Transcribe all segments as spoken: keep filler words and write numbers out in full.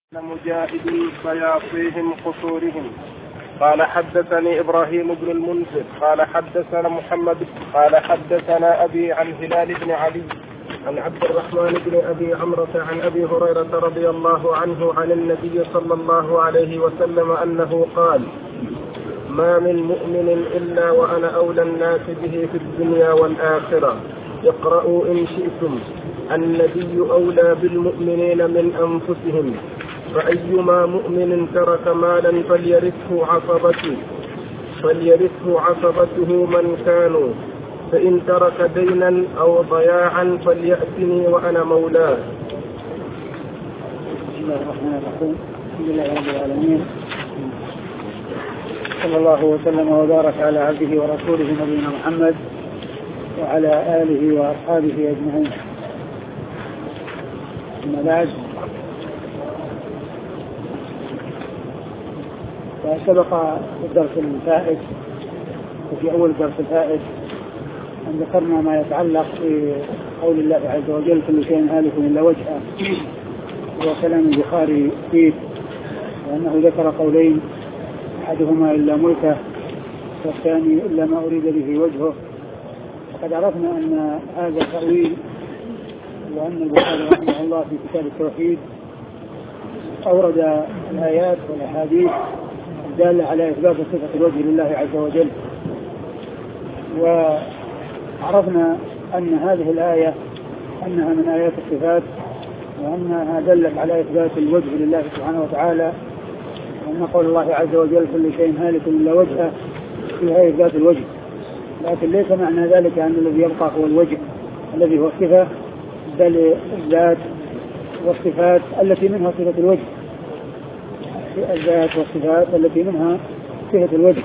مجاهد بياصيهم قصورهم. قال حدثني إبراهيم بن المنذر قال حدثنا محمد قال حدثنا أبي عن هلال بن علي عن عبد الرحمن بن أبي عمرة عن أبي هريرة رضي الله عنه عن النبي صلى الله عليه وسلم أنه قال: ما من مؤمن إلا وأنا أولى الناس به في الدنيا والآخرة، اقرأوا إن شئتم، النبي أولى بالمؤمنين من أنفسهم، فأيما مؤمن ترك مالا فليرثه عصبته فليرثه عصبته من كانوا، فإن ترك دينا أو ضياعا فليأتني وأنا مولاه. بسم الله الرحمن الرحيم. الحمد لله رب العالمين، صلى الله وسلم وبارك على عبده ورسوله نبينا محمد وعلى آله وأصحابه أجمعين. أما بعد، فسبق في الدرس الفائت وفي أول الدرس الفائت أن ذكرنا ما يتعلق بقول الله عز وجل: كل شيء هالك إلا وجهه، وكلام البخاري فيه، وأنه ذكر قولين: أحدهما إلا ملكه، والثاني إلا ما أريد به وجهه. وقد عرفنا أن هذا تأويل، وأن البخاري رحمه الله في كتاب التوحيد أورد الآيات والأحاديث الدالة على إثبات صفة الوجه لله عز وجل. وعرفنا أن هذه الآية أنها من آيات الصفات، وأنها دلت على إثبات الوجه لله سبحانه وتعالى، وأن قول الله عز وجل: كل شيء هالك إلا وجهه، فيها إثبات الوجه. لكن ليس معنى ذلك أن الذي يبقى هو الوجه الذي هو الصفة، بل الذات والصفات التي منها صفة الوجه، الذات والصفات التي منها صفة الوجه.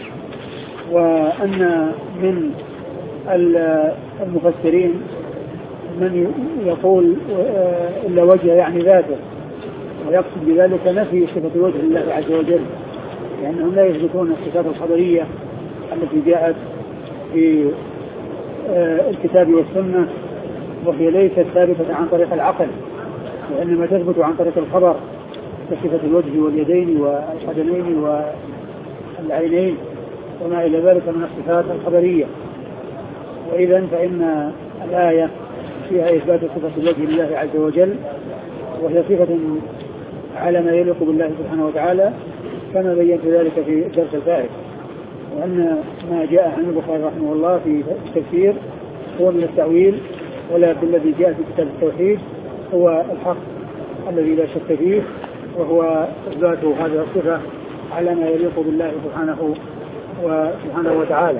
وأن من المفسرين من يقول إلا وجه يعني ذاته، ويقصد بذلك نفي صفة الوجه لله عز وجل، لأنهم لا يثبتون الصفات الخبرية التي جاءت في الكتاب والسنة، وهي ليست ثابتة عن طريق العقل، وإنما تثبت عن طريق الخبر، كصفة الوجه واليدين والقدمين والعينين وما إلى ذلك من الصفات الخبرية. وإذن فإن الآية فيها إثبات صفة الوجه لله عز وجل، وهي صفة على ما يليق بالله سبحانه وتعالى، كما بينت ذلك في الدرس الفائت. وأن ما جاء عن البخاري رحمه الله في التفسير هو من التأويل، ولكن الذي جاء في كتاب التوحيد هو الحق الذي لا شك فيه، وهو إثبات هذه الصفة على ما يليق بالله سبحانه وسبحانه وتعالى.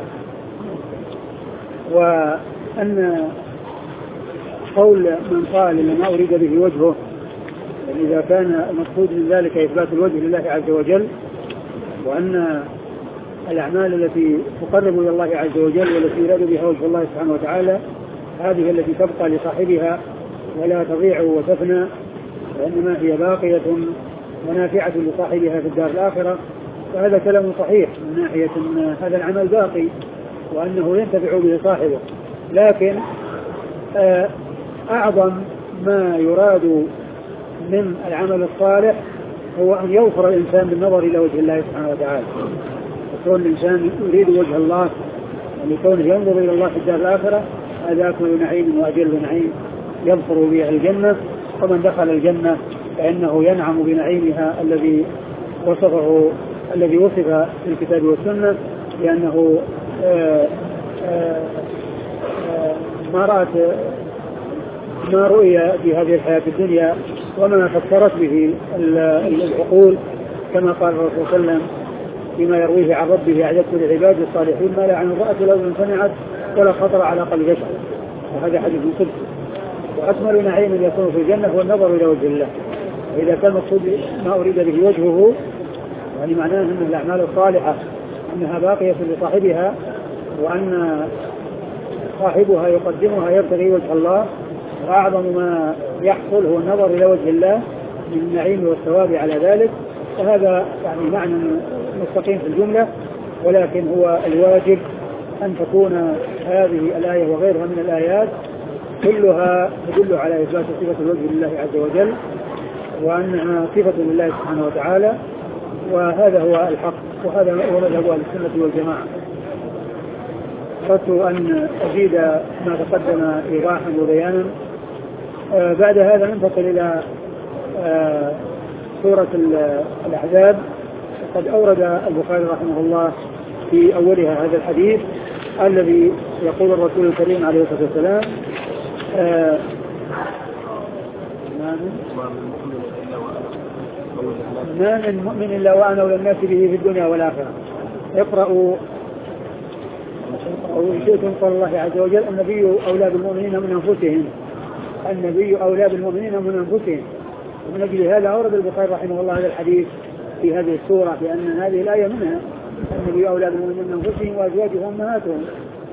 وأن قول من قال لما أريد به وجهه، إذا كان المقصود من ذلك إثبات الوجه لله عز وجل، وأن الأعمال التي تقرب إلى الله عز وجل والتي يراد بها وجه الله سبحانه وتعالى هذه التي تبقى لصاحبها ولا تضيع وتفنى، وإنما هي باقية ونافعة لصاحبها في الدار الآخرة، فهذا كلام صحيح من ناحية أن هذا العمل باقي وأنه ينتفع به صاحبه. لكن أعظم ما يراد من العمل الصالح هو أن يوفر الإنسان بالنظر إلى وجه الله سبحانه وتعالى، وكون الإنسان يريد وجه الله ولكونه ينظر إلى الله في الدار الآخرة، هذا أكمل نعيم وأجل نعيم يظفر به الجنة. ومن دخل الجنة فإنه ينعم بنعيمها الذي وصفه الذي وصف في الكتاب والسنة، لأنه آآ آآ ما رأت ما رؤي في هذه الحياة الدنيا وما فكرت به العقول، كما قال الرسول صلى الله عليه وسلم فيما يرويه عن ربه: أعددت لعباد الصالحين ما لا عن رأت ولا أذن سمعت ولا خطر على قلب بشر. وهذا حديث قدسي. وأكمل نعيم يكون في الجنة هو النظر إلى وجه الله. وإذا كان مقصود ما أريد به وجهه، يعني معناه أن الأعمال الصالحة أنها باقية لصاحبها، وأن صاحبها يقدمها يبتغي وجه الله، وأعظم ما يحصل هو النظر إلى وجه الله من النعيم والثواب على ذلك. فهذا يعني معنى مستقيم في الجملة، ولكن هو الواجب أن تكون هذه الآية وغيرها من الآيات كلها تدل على إثبات صفة الوجه لله عز وجل، وأنها صفة لله سبحانه وتعالى، وهذا هو الحق، وهذا هو مذهب أهل السنة والجماعة. أردت أن أزيد ما تقدم إيضاحا وبيانا. آه بعد هذا ننتقل إلى آه سورة الأحزاب. قد أورد البخاري رحمه الله في أولها هذا الحديث الذي يقول الرسول الكريم عليه الصلاة والسلام: آه ما من مؤمن إلا وأنا أولى الناس به في الدنيا والآخرة. اقرأوا أو إن شئتم قال الله عز وجل: النبي أولى بالمؤمنين من أنفسهم. النبي أولى بالمؤمنين من أنفسهم. ومن أجل هذا أورد البخاري رحمه الله هذا الحديث في هذه السورة، لأن هذه الآية منها: النبي أولى بالمؤمنين من أنفسهم وأزواجهم أمهاتهم.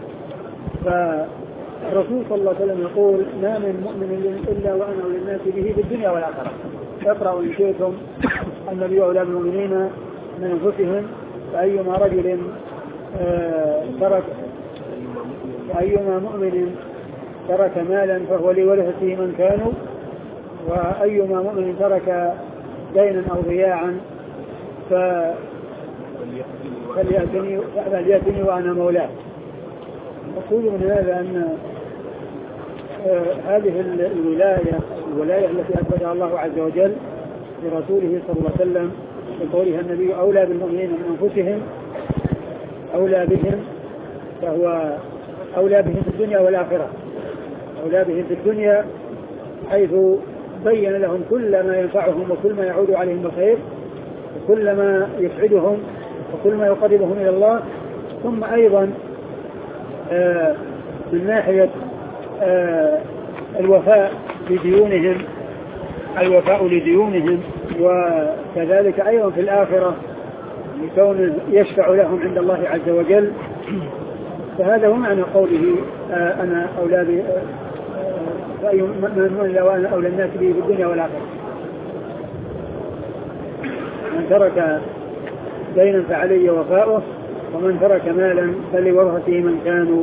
فالرسول صلى الله عليه وسلم يقول: ما من مؤمن إلا وأنا أولى الناس به في الدنيا والآخرة. اقرأوا إن شئتم: النبي أولى بالمؤمنين من أنفسهم. فأيما رجل آه ترك أيما مؤمن ترك مالا فهو لورثته من كانوا، وأيما مؤمن ترك دينا أو ضياعا فليأتني فليأتني وأنا مولاه. أقول من هذا أن آه هذه الولاية الولاية التي أثبتها الله عز وجل لرسوله صلى الله عليه وسلم بقولها: النبي أولى بالمؤمنين من أنفسهم، أولى بهم، فهو أولى بهم في الدنيا والآخرة. أولى بهم في الدنيا حيث بين لهم كل ما ينفعهم وكل ما يعود عليهم بالخير وكل ما يسعدهم وكل ما يقربهم إلى الله. ثم أيضا آه من ناحية آه الوفاء لديونهم الوفاء لديونهم وكذلك أيضا في الآخرة لكونه يشفع لهم عند الله عز وجل. فهذا هو معنى قوله: آه أنا أولى فأي من إلا وأنا أولى الناس به في الدنيا والآخرة. من ترك دينا فعلي وفاؤه، ومن ترك مالا فلورثته من كانوا.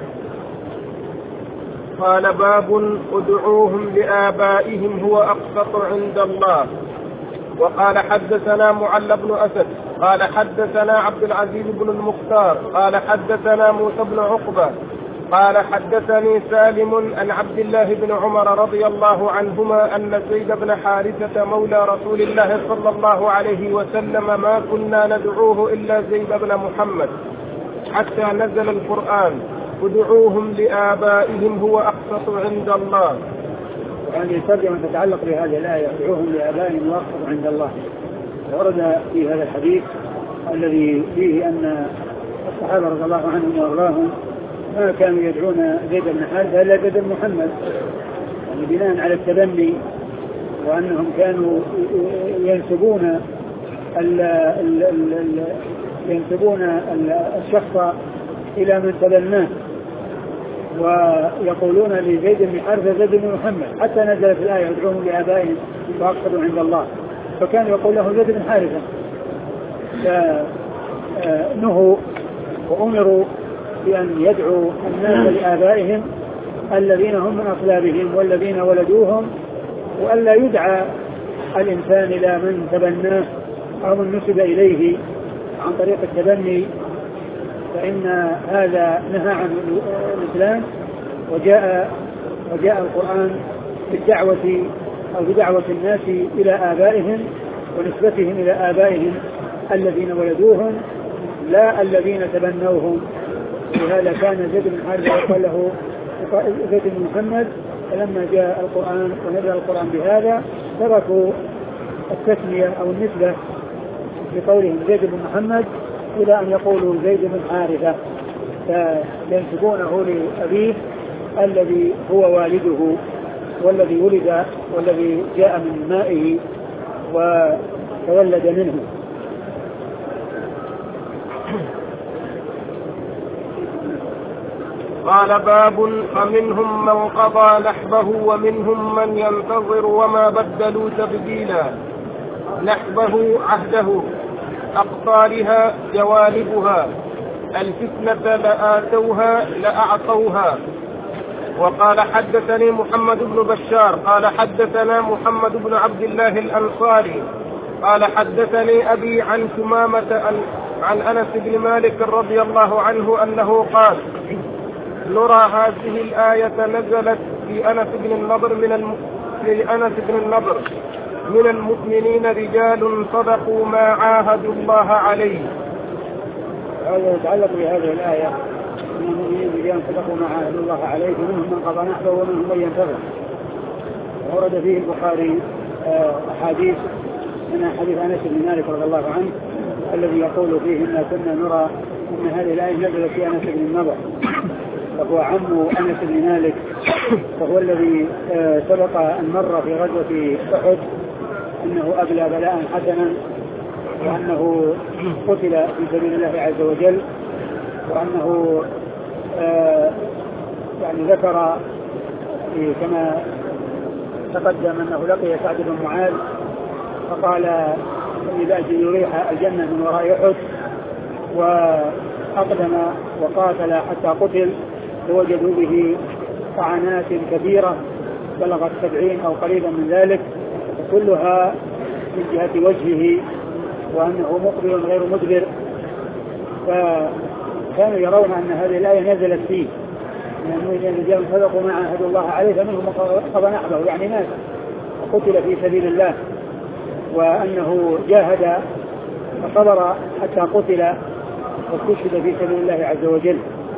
قال: باب ادعوهم لآبائهم هو أقسط عند الله. وقال: حدثنا معل بن أسد قال حدثنا عبد العزيز بن المختار قال حدثنا موسى بن عقبة قال حدثني سالم عن عبد الله بن عمر رضي الله عنهما أن زيد بن حارثة مولى رسول الله صلى الله عليه وسلم ما كنا ندعوه إلا زيد بن محمد حتى نزل القرآن: ادعوهم لآبائهم هو أقسط عند الله. يعني ترجمة تتعلق بهذه الآية: ادعوهم لآبائهم هو أقسط عند الله. ورد في هذا الحديث الذي فيه أن الصحابة رضي الله عنهم وأرضاهم ما كانوا يدعون زيد بن حارثة إلا زيد بن محمد، يعني بناء على التبني، وأنهم كانوا ينسبون ال ال ال ينسبون الشخص إلى من تبناه، ويقولون لزيد بن حارثة زيد بن محمد، حتى نزلت الآية: ادعوهم لآبائهم وأقسطوا عند الله. فكان يقول له زيد بن حارثة. فنهوا وأمروا بأن يدعوا الناس لآبائهم الذين هم من أصلابهم والذين ولدوهم، وألا يدعى الإنسان إلى من تبناه أو من نسب إليه عن طريق التبني، فإن هذا نهى عن الإسلام. وجاء وجاء القرآن بالدعوة أو بدعوة الناس إلى آبائهم ونسبتهم إلى آبائهم الذين ولدوهم لا الذين تبنوهم. ولهذا كان زيد بن حارثة يقال له زيد بن محمد. فلما جاء القرآن ونزل القرآن بهذا تركوا التسمية أو النسبة بقولهم زيد بن محمد إلى أن يقولوا زيد بن حارثة، فينسبونه لأبيه الذي هو والده والذي ولد والذي جاء من مائه وتولد منه. قال: باب فمنهم من قضى نحبه ومنهم من ينتظر وما بدلوا تبديلا. نحبه عهده، أقطارها جوانبها، الفتنة لآتوها لأعطوها. وقال حدثني محمد بن بشار قال حدثنا محمد بن عبد الله الأنصاري قال حدثني أبي عن ثمامة عن أنس بن مالك رضي الله عنه أنه قال نرى هذه الآية نزلت في أنس بن النضر من الم... لأنس بن النضر من المؤمنين رجال صدقوا ما عاهدوا الله عليه. هذا يتعلق بهذه الآية من المؤمنين رجال صدقوا ما عاهدوا الله عليه ومنهم من قضى نحبه ومنهم من ينتظر. ورد فيه البخاري أحاديث من حديث أنس بن مالك رضي الله عنه الذي يقول فيه إن كنا نرى أن هذه الآية نزلت في أنس بن النضر وهو عم أنس بن مالك وهو الذي سبق أن مر في غزوة أحد أنه أبلى بلاء حسنا وأنه قتل في سبيل الله عز وجل وأنه يعني ذكر كما تقدم أنه لقي سعد بن معاذ فقال إذا يريح الجنة من وراء أحد وأقدم وقاتل حتى قتل فوجدوا به طعنات كبيرة بلغت سبعين أو قريبا من ذلك كلها من جهة وجهه وأنه مقبل غير مدبر فكانوا يرون أن هذه الآية نزلت فيه لأن الرجال صدقوا ما عاهدوا الله عليه فمنهم قضى نحبه يعني مات وقتل في سبيل الله وأنه جاهد وصبر حتى قتل واستشهد في سبيل الله عز وجل.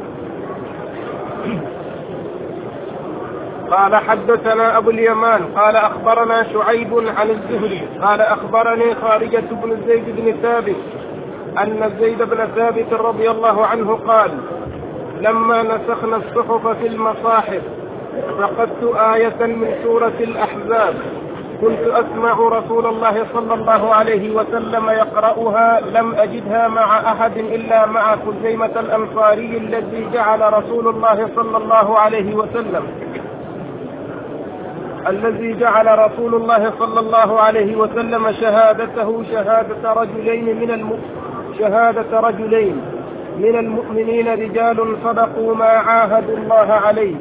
قال حدثنا أبو اليمان قال أخبرنا شعيب عن الزهري قال أخبرني خارجة بن زيد بن ثابت أن زيد بن ثابت رضي الله عنه قال لما نسخنا الصحف في المصاحف فقدت آية من سورة الأحزاب كنت أسمع رسول الله صلى الله عليه وسلم يقرأها لم أجدها مع أحد إلا مع خزيمة الأنصاري الذي جعل رسول الله صلى الله عليه وسلم الذي جعل رسول الله صلى الله عليه وسلم شهادته شهادة رجلين من الم... شهادة رجلين من المؤمنين رجال صدقوا ما عاهدوا الله عليه.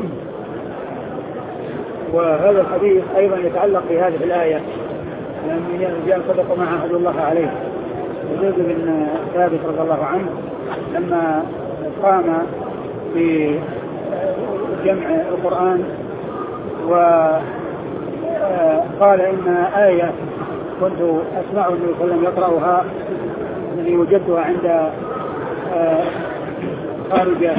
وهذا الحديث أيضا يتعلق بهذه الآية من الرجال صدقوا ما عاهدوا الله عليه. زيد بن ثابت رضي الله عنه لما قام بجمع القرآن وقال إن آية كنت أسمع النبي صلى الله عليه وسلم يقرأها الذي وجدتها عند خارجة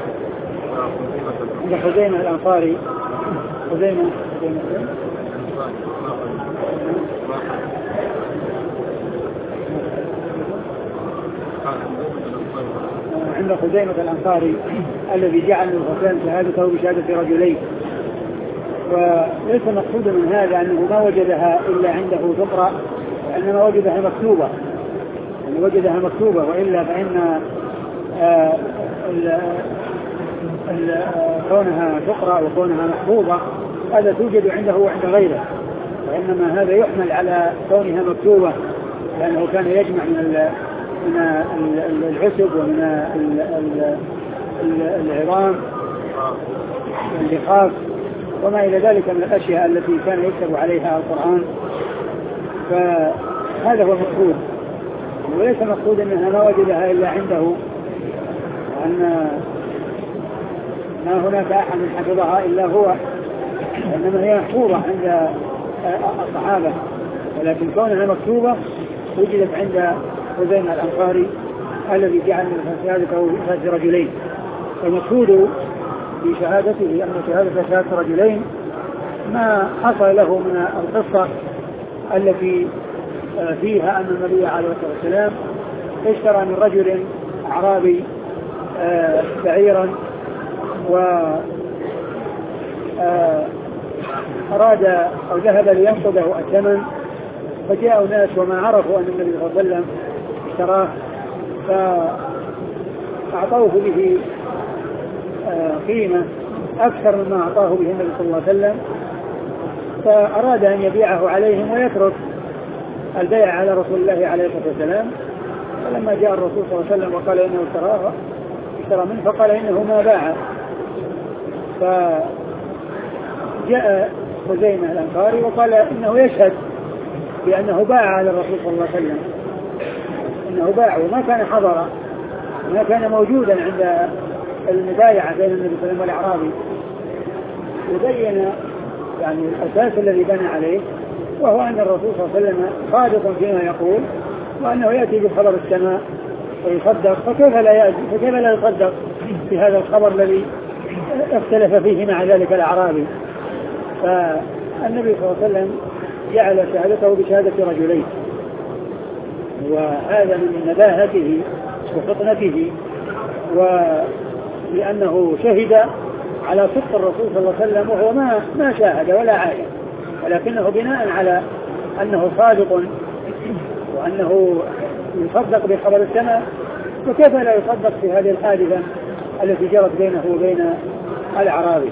عند خزيمة الأنصاري خزيمة عند خزيمة الأنصاري الذي جعل الحسين شهادته بشهادة رجلين. وليس مقصود من هذا أنه ما وجدها إلا عنده تقرأ وإنما وجدها مكتوبة يعني وجدها مكتوبة وإلا فإن آه ال ال كونها تقرأ وكونها محفوظة هذا توجد عنده وعند غيره وإنما هذا يحمل على كونها مكتوبة لأنه كان يجمع من من العسب ومن العظام واللخاف وما إلى ذلك من الأشياء التي كان يكتب عليها القرآن فهذا هو المقصود وليس مقصود أنها ما وجدها إلا عنده وأن ما هناك أحد حفظها إلا هو إنما هي محفوظة عند الصحابة ولكن كونها مكتوبة وجدت عند خزيمة الأنصاري الذي جعل من شهادته شهادة رجلين. المقصود بشهادته أن شهادة شهادة رجلين ما حصل له من القصة التي فيها أن النبي عليه الصلاة والسلام اشترى من رجل أعرابي بعيرا وأراد أو ذهب لينقذه الثمن فجاءوا ناس وما عرفوا أن النبي صلى الله عليه وسلم اشتراه فأعطوه به قيمة أكثر مما أعطاه به النبي صلى الله عليه وسلم فأراد أن يبيعه عليهم ويترك البيع على رسول الله عليه الصلاة والسلام. فلما جاء الرسول صلى الله عليه وسلم وقال إنه اشتراه اشترى منه فقال إنه ما باع فجاء خزيمة الأنصاري وقال إنه يشهد بأنه باع على الرسول صلى الله عليه وسلم، إنه باع وما كان حضر، ما كان موجودا عند المبايعة بين النبي صلى الله عليه وسلم والأعرابي. وبين يعني الأساس الذي بنى عليه، وهو أن الرسول صلى الله عليه وسلم صادق فيما يقول، وأنه يأتي بخبر السماء ويصدق، فكيف لا يأتي فكيف لا يصدق في هذا الخبر الذي اختلف فيه مع ذلك الأعرابي. فالنبي صلى الله عليه وسلم جعل شهادته بشهادة رجلين، وهذا من نباهته وفطنته، ولأنه شهد على صدق الرسول صلى الله عليه وسلم، وهو ما ما شاهد ولا عاين، ولكنه بناء على أنه صادق وأنه يصدق بخبر السماء، فكيف لا يصدق في هذه الحادثة التي جرت بينه وبين الأعرابي.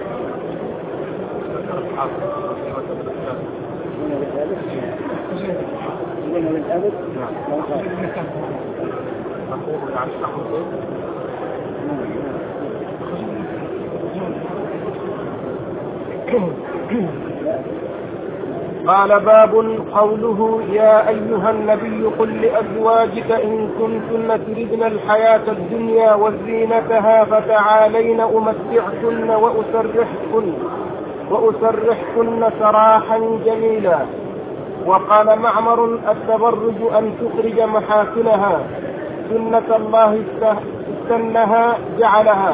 قال باب قوله يا أيها النبي قل لأزواجك إن كنتن تردن الحياة الدنيا وزينتها فتعالين أمتعكن وأسرحكن وأسرحكن سراحا جميلا. وقال معمر التبرج أن تخرج محاسنها سنة الله استنها جعلها.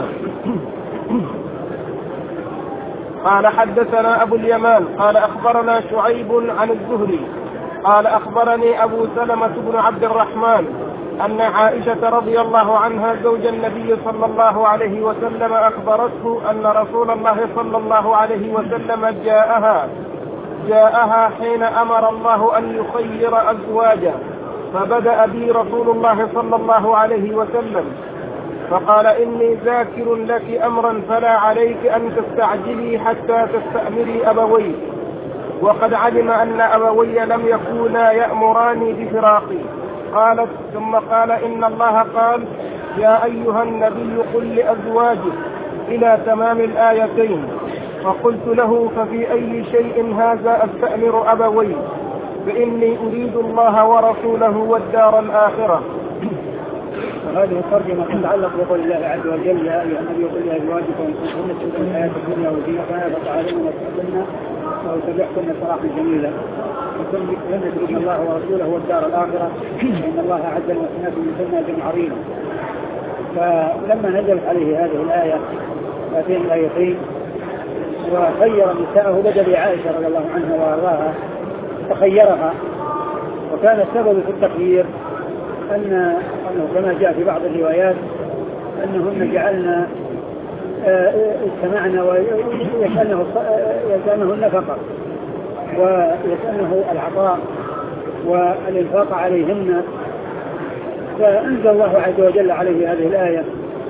قال حدثنا أبو اليمان قال أخبرنا شعيب عن الزهري قال أخبرني أبو سلمة بن عبد الرحمن أن عائشة رضي الله عنها زوج النبي صلى الله عليه وسلم أخبرته أن رسول الله صلى الله عليه وسلم جاءها جاءها حين أمر الله أن يخير أزواجه، فبدأ بي رسول الله صلى الله عليه وسلم فقال إني ذاكر لك أمرا فلا عليك أن تستعجلي حتى تستأمري أبويك، وقد علم أن أبوي لم يكونا يأمراني بفراقي. قالت ثم قال إن الله قال يا أيها النبي قل لأزواجك إلى تمام الآيتين، فقلت له ففي أي شيء هذا أستأمر أبوي، فإني أريد الله ورسوله والدار الآخرة. وهذه الترجمة تتعلق بقول الله عز وجل يا أيها النبي قل لأزواجك إن كنتن تردن الحياة الدنيا وزينتها فتعالين وتحبن وتبعكن سراحا جميلا، وكن تردن الله ورسوله والدار الآخرة، إن الله أعد المحسنات منكن أجرا عظيما. فلما نزلت عليه هذه الآية هاتين الآيتين وخير نساءه بدأ بعائشة رضي الله عنها وأرضاها فخيرها، وكان السبب في التخيير أن أنه كما جاء في بعض الروايات أنهن جعلنا استمعنا ويسألنه يسألنه النفقة ويسألنه العطاء والإنفاق عليهن، فأنزل الله عز وجل عليه هذه الآية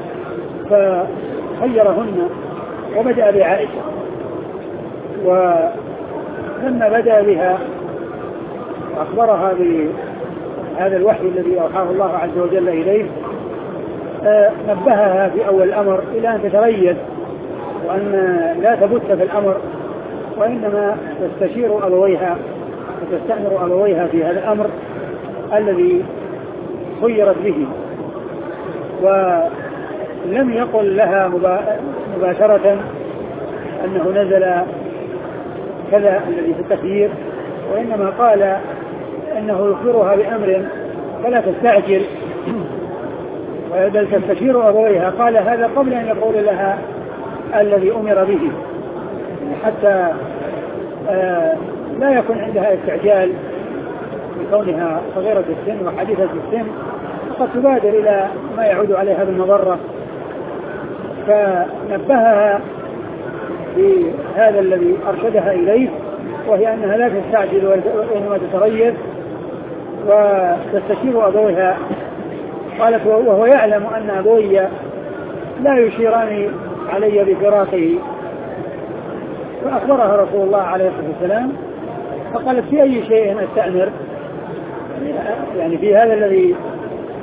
فخيرهن وبدأ بعائشة. ولما بدأ بها أخبرها بهذا الوحي الذي أوحاه الله عز وجل إليه، نبهها في أول الأمر إلى أن تتريث وأن لا تبت في الأمر، وإنما تستشير أبويها وتستأمر أبويها في هذا الأمر الذي خيرت به. ولم يقل لها مباشرة أنه نزل كذا الذي في التخيير، وإنما قال أنه يخبرها بأمر فلا تستعجل بل تستشير أبويها. قال هذا قبل أن يقول لها الذي أمر به، حتى آه لا يكون عندها استعجال بكونها صغيرة السن وحديثة السن، فقد تبادر إلى ما يعود عليها بالمضرة. فنبهها بهذا الذي أرشدها إليه، وهي أنها لا تستعجل وإنما تتريث وتستشير أبويها. قالت وهو يعلم أن أبوي لا يشيران علي بفراقه، فأخبرها رسول الله عليه الصلاة والسلام فقالت في أي شيء أستأمر، يعني في هذا الذي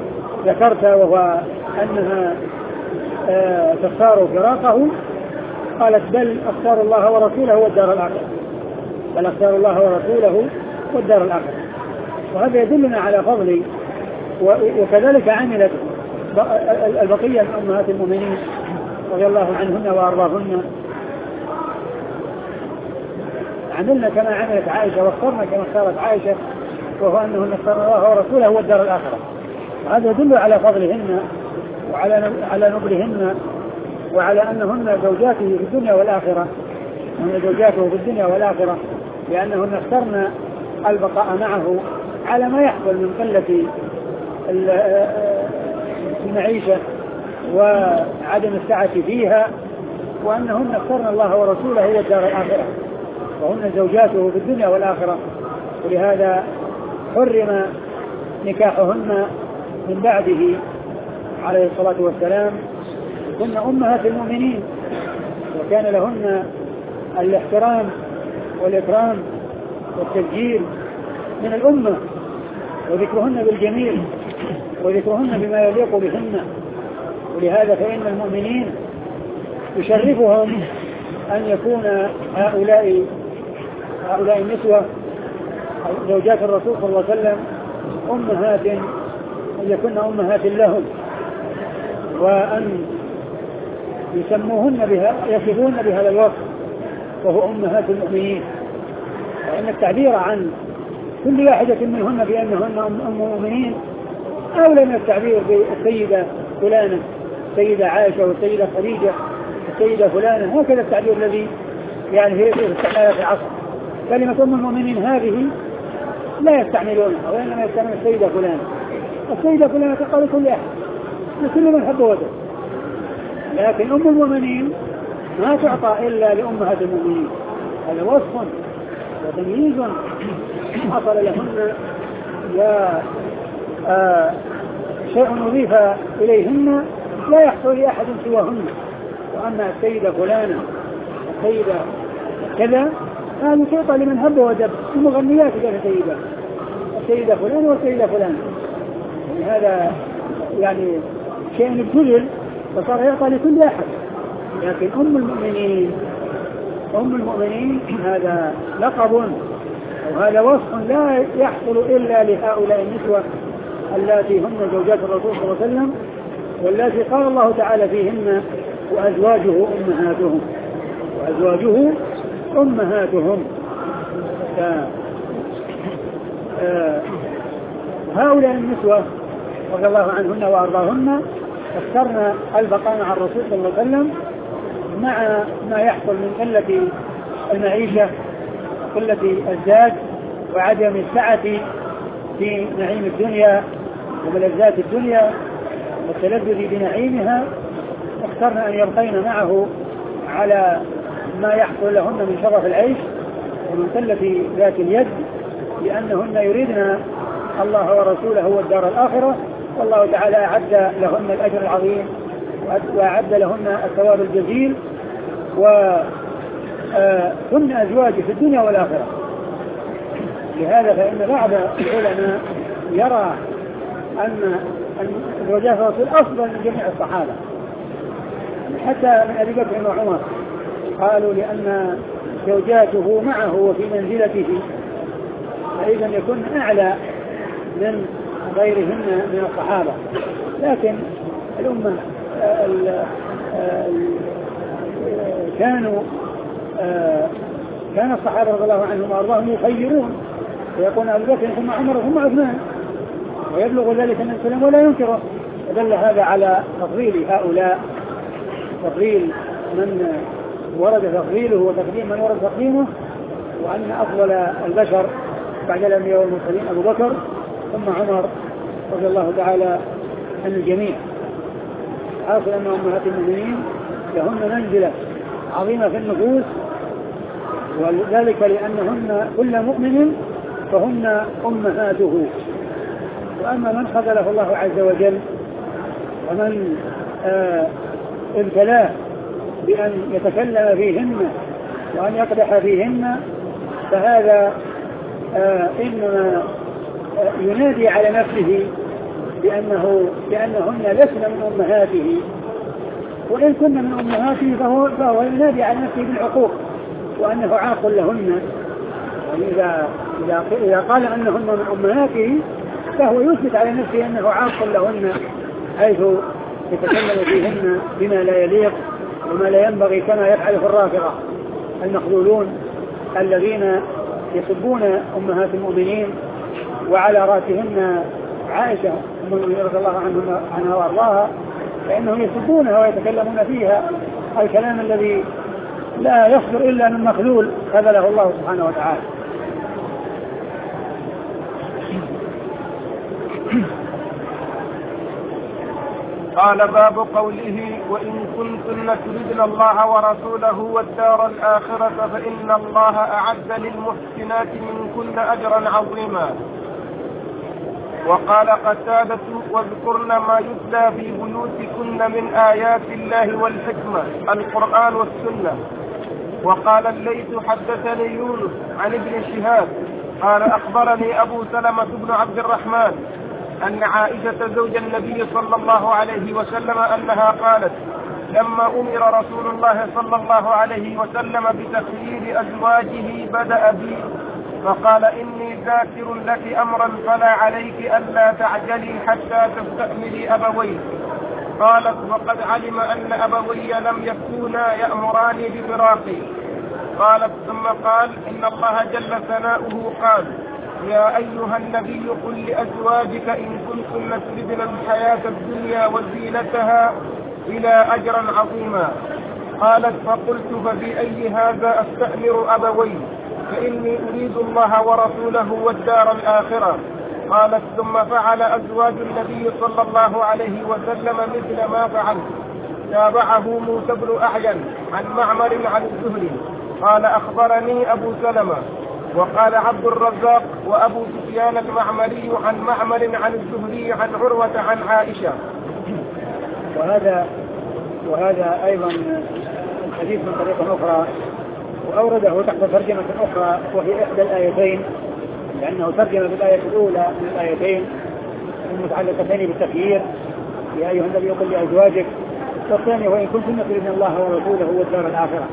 ذكرت وهو أنها تختار فراقه، قالت بل اختار الله ورسوله والدار الآخرة، بل اختار الله ورسوله والدار الآخرة. وهذا يدلنا على فضل، وكذلك عملت البقية من أمهات المؤمنين رضي الله عنهن وأرضاهن، عملنا كما عملت عائشة واخترنا كما اختارت عائشة، وهو أنهن اختارن الله ورسوله والدار الآخرة. وهذا يدل على فضلهن وعلى على نبلهن وعلى أنهن زوجاته في الدنيا والآخرة، أنهن زوجاته في الدنيا والآخرة، لأنهن اخترن البقاء معه على ما يحصل من قلة المعيشة وعدم السعة فيها، وأنهن اخترن الله ورسوله والدار الآخرة، وهن زوجاته في الدنيا والآخرة. ولهذا حرم نكاحهن من بعده عليه الصلاة والسلام. كن أمهات المؤمنين، وكان لهن الاحترام والإكرام والتبجيل من الأمة، وذكرهن بالجميل وذكرهن بما يليق بهن. ولهذا فإن المؤمنين يشرفهم أن يكون هؤلاء هؤلاء النسوة زوجات الرسول صلى الله عليه وسلم أمهات، أن يكون أمهات لهم، وأن يسموهن بها يصفون بهذا الوصف وهو أمهات المؤمنين. وأن التعبير عن كل واحدة منهن بأنهن أم المؤمنين أولى من التعبير بالسيدة فلانة، السيدة عائشة والسيدة خديجة السيدة فلانة، هكذا التعبير الذي يعني هي في استعمالها في العصر. كلمة أم المؤمنين هذه لا يستعملونها، وإنما يستعمل السيدة فلانة. السيدة فلانة تقال كل أحد لكل من حب وجه، لكن أم المؤمنين ما تعطى إلا لأمهات المؤمنين. هذا وصف وتمييز حصل لهن يا آه شيء نضيف إليهن لا يحصل لأحد سواهن. وأما السيدة فلانة السيدة كذا هذا تعطى لمن هب ودب، المغنيات كذا سيدة السيدة فلانة والسيدة فلانة. هذا يعني شيء ابتذل فصار يعطى لكل أحد. لكن أم المؤمنين أم المؤمنين هذا لقب وهذا وصف لا يحصل إلا لهؤلاء النسوة اللاتي هن زوجات الرسول صلى الله عليه وسلم، واللاتي قال الله تعالى فيهن وأزواجه أمهاتهم وأزواجه أمهاتهم. هؤلاء النسوة رضي الله عنهن وأرضاهن اخترنا البقاء مع الرسول صلى الله عليه وسلم مع ما يحصل من قلة المعيشة، قلة الزاد، وعدم السعة في نعيم الدنيا وملذات الدنيا والتلذذ بنعيمها. اخترنا أن يبقين معه على ما يحصل لهن من شرف العيش ومن قلة ذات اليد، لأنهن يريدن الله ورسوله والدار الآخرة، والله تعالى أعد لهن الأجر العظيم وأعد لهن الثواب الجزيل، وهن أزواج في الدنيا والآخرة. لهذا فإن بعض العلماء يرى أن زوجات الرسول أفضل من جميع الصحابة حتى من أبي بكر وعمر، قالوا لأن زوجاته معه وفي منزلته فإذا يكون أعلى من غيرهن من الصحابة. لكن الأمة كانوا كان الصحابة رضي الله عنهم وأرضاهم يخيرون، ويقول أبو بكر ثم عمر ثم عثمان، ويبلغ ذلك النبي صلى الله عليه وسلم ولا ينكره. فدل هذا على تفضيل هؤلاء، تفضيل من ورد تفضيله وتقديم من ورد تقديمه، وأن أفضل البشر بعد الأنبياء والمرسلين أبو بكر ثم عمر رضي الله تعالى عن الجميع. حاصل أن أمهات المؤمنين لهن منزلة عظيمة في النفوس، وذلك لأنهن كل مؤمن فهن أمهاته. وأما من خذله الله عز وجل ومن آه ابتلاه بأن يتكلم فيهن وأن يقدح فيهن فهذا آه إنما آه ينادي على نفسه بأنه بأنهن لسن من أمهاته، وإن كن من أمهاته فهو, فهو ينادي على نفسه بالعقوق وأنه عاق لهن. يعني إذا, إذا, إذا قال أنهن من أمهاته فهو يثبت على نفسه أنه عاق لهن، حيث يتكلم فيهن بما لا يليق وما لا ينبغي، كما يفعله الرافضة المخذولون الذين يسبون أمهات المؤمنين وعلى رأسهن عائشة رضي الله عنها وارضاها، فإنهم يسبونها ويتكلمون فيها الكلام الذي لا يصدر إلا من مخذول خذله الله سبحانه وتعالى. قال باب قوله وإن كنتن تردن الله ورسوله والدار الآخرة فإن الله أعد للمحسنات منكن أجرا عظيما. وقال قتادة واذكرن ما يتلى في بيوتكن من آيات الله والحكمة القرآن والسنة. وقال الليث حدثني يونس عن ابن شهاب قال أخبرني أبو سلمة بن عبد الرحمن أن عائشة زوج النبي صلى الله عليه وسلم أنها قالت لما أمر رسول الله صلى الله عليه وسلم بتخيير أزواجه بدأ بي فقال إني ذاكر لك أمرا فلا عليك ألا تعجلي حتى تستأمري أبوي. قالت وقد علم أن أبوي لم يكونا يأمراني بفراقي. قالت ثم قال إن الله جل ثناؤه قال يا أيها النبي قل لأزواجك إن كنتن تردن الحياة الدنيا وزينتها إلى أجرا عظيما. قالت فقلت فبأي هذا أستأمر أبوي فإني أريد الله ورسوله والدار الآخرة. قالت ثم فعل أزواج النبي صلى الله عليه وسلم مثل ما فعل. تابعه موسى بن أعين عن معمر عن الزهري قال أخبرني أبو سلمة. وقال عبد الرزاق وأبو سفيان المعمري عن معمر عن الزهري عن عروة عن عائشة. وهذا وهذا أيضا الحديث من طريقة أخرى وأورده تحت ترجمة أخرى وهي إحدى الآيتين، لأنه ترجم بالآية الأولى من الآيتين المتعلقتين بالتخيير يا أيها النبي قل لأزواجك، والثانية وإن كنتن تردن الله ورسوله والدار الآخرة.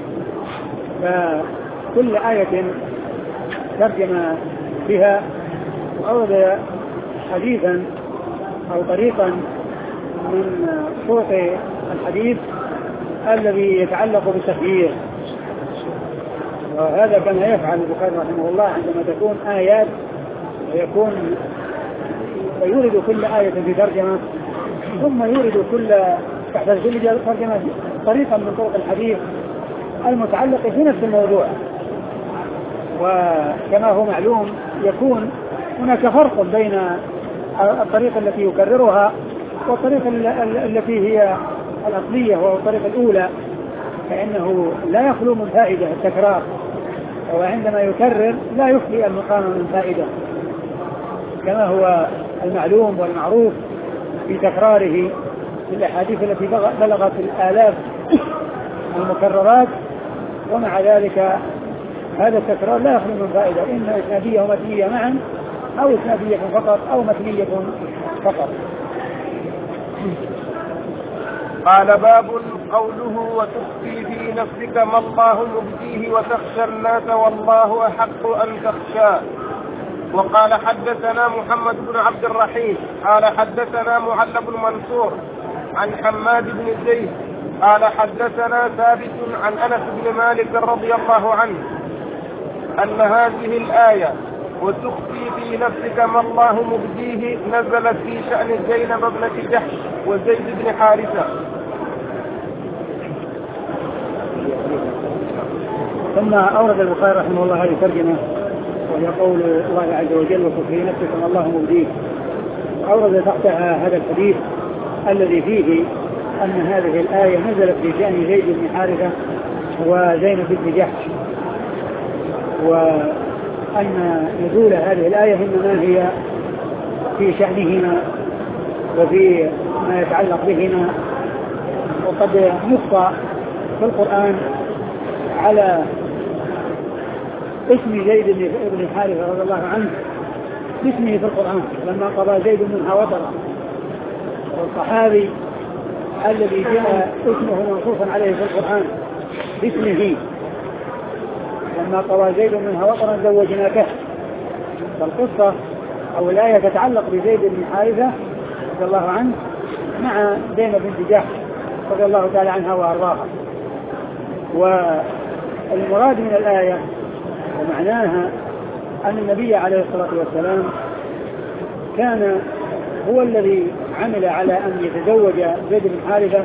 فكل آية ترجم بها وأورد حديثا أو طريقا من طرق الحديث الذي يتعلق بالتخيير. وهذا كما يفعل البخاري رحمه الله عندما تكون آيات ويكون ويورد كل آية في ترجمة ثم يورد كل تحت كل ترجمة طريقا من طرق الحديث المتعلق في نفس الموضوع. وكما هو معلوم يكون هناك فرق بين الطريقة التي يكررها والطريقة التي هي الأصلية والطريقة الأولى، فإنه لا يخلو من فائدة التكرار، وعندما يكرر لا يخلي المقام من فائدة كما هو المعلوم والمعروف في تكراره في الأحاديث التي بلغت الآلاف المكررات. ومع ذلك هذا التكرار لا يخلو من فائدة، إما إسنادية ومتنية معا أو إسنادية فقط أو متنية فقط. قال باب قوله وتخفي في نفسك ما الله مبديه وتخشى الناس والله أحق أن تخشاه. وقال حدثنا محمد بن عبد الرحيم قال حدثنا معل بن منصور عن حماد بن زيد قال حدثنا ثابت عن أنس بن مالك رضي الله عنه أن هذه الآية وتخفي في نفسك ما الله مبديه نزلت في شأن زينب ابنة جحش وزيد بن حارثة. ثم أورد البخاري رحمه الله هذه الترجمة وهي قول الله عز وجل وتخفي في نفسك ما الله مبديه، أورد تحتها هذا الحديث الذي فيه أن هذه الآية نزلت في شأن زيد بن حارثة وزينب بن جحش، وأن نزول هذه الآية إنما هي في شأنهما وفي ما يتعلق بهما. وقد نص في القرآن على اسم زيد بن حارثة رضي الله عنه باسمه في القرآن لما قضى زيد منها وطرا، والصحابي الذي جاء اسمه منصوصا عليه في القرآن باسمه، لما قضى زيد منها وطرا زوجناكه. فالقصة أو الآية تتعلق بزيد بن حارثة رضي الله عنه مع زينب بنت جحش رضي الله تعالى عنها وأرضاها. والمراد من الآية ومعناها أن النبي عليه الصلاة والسلام كان هو الذي عمل على أن يتزوج زيد بن حارثة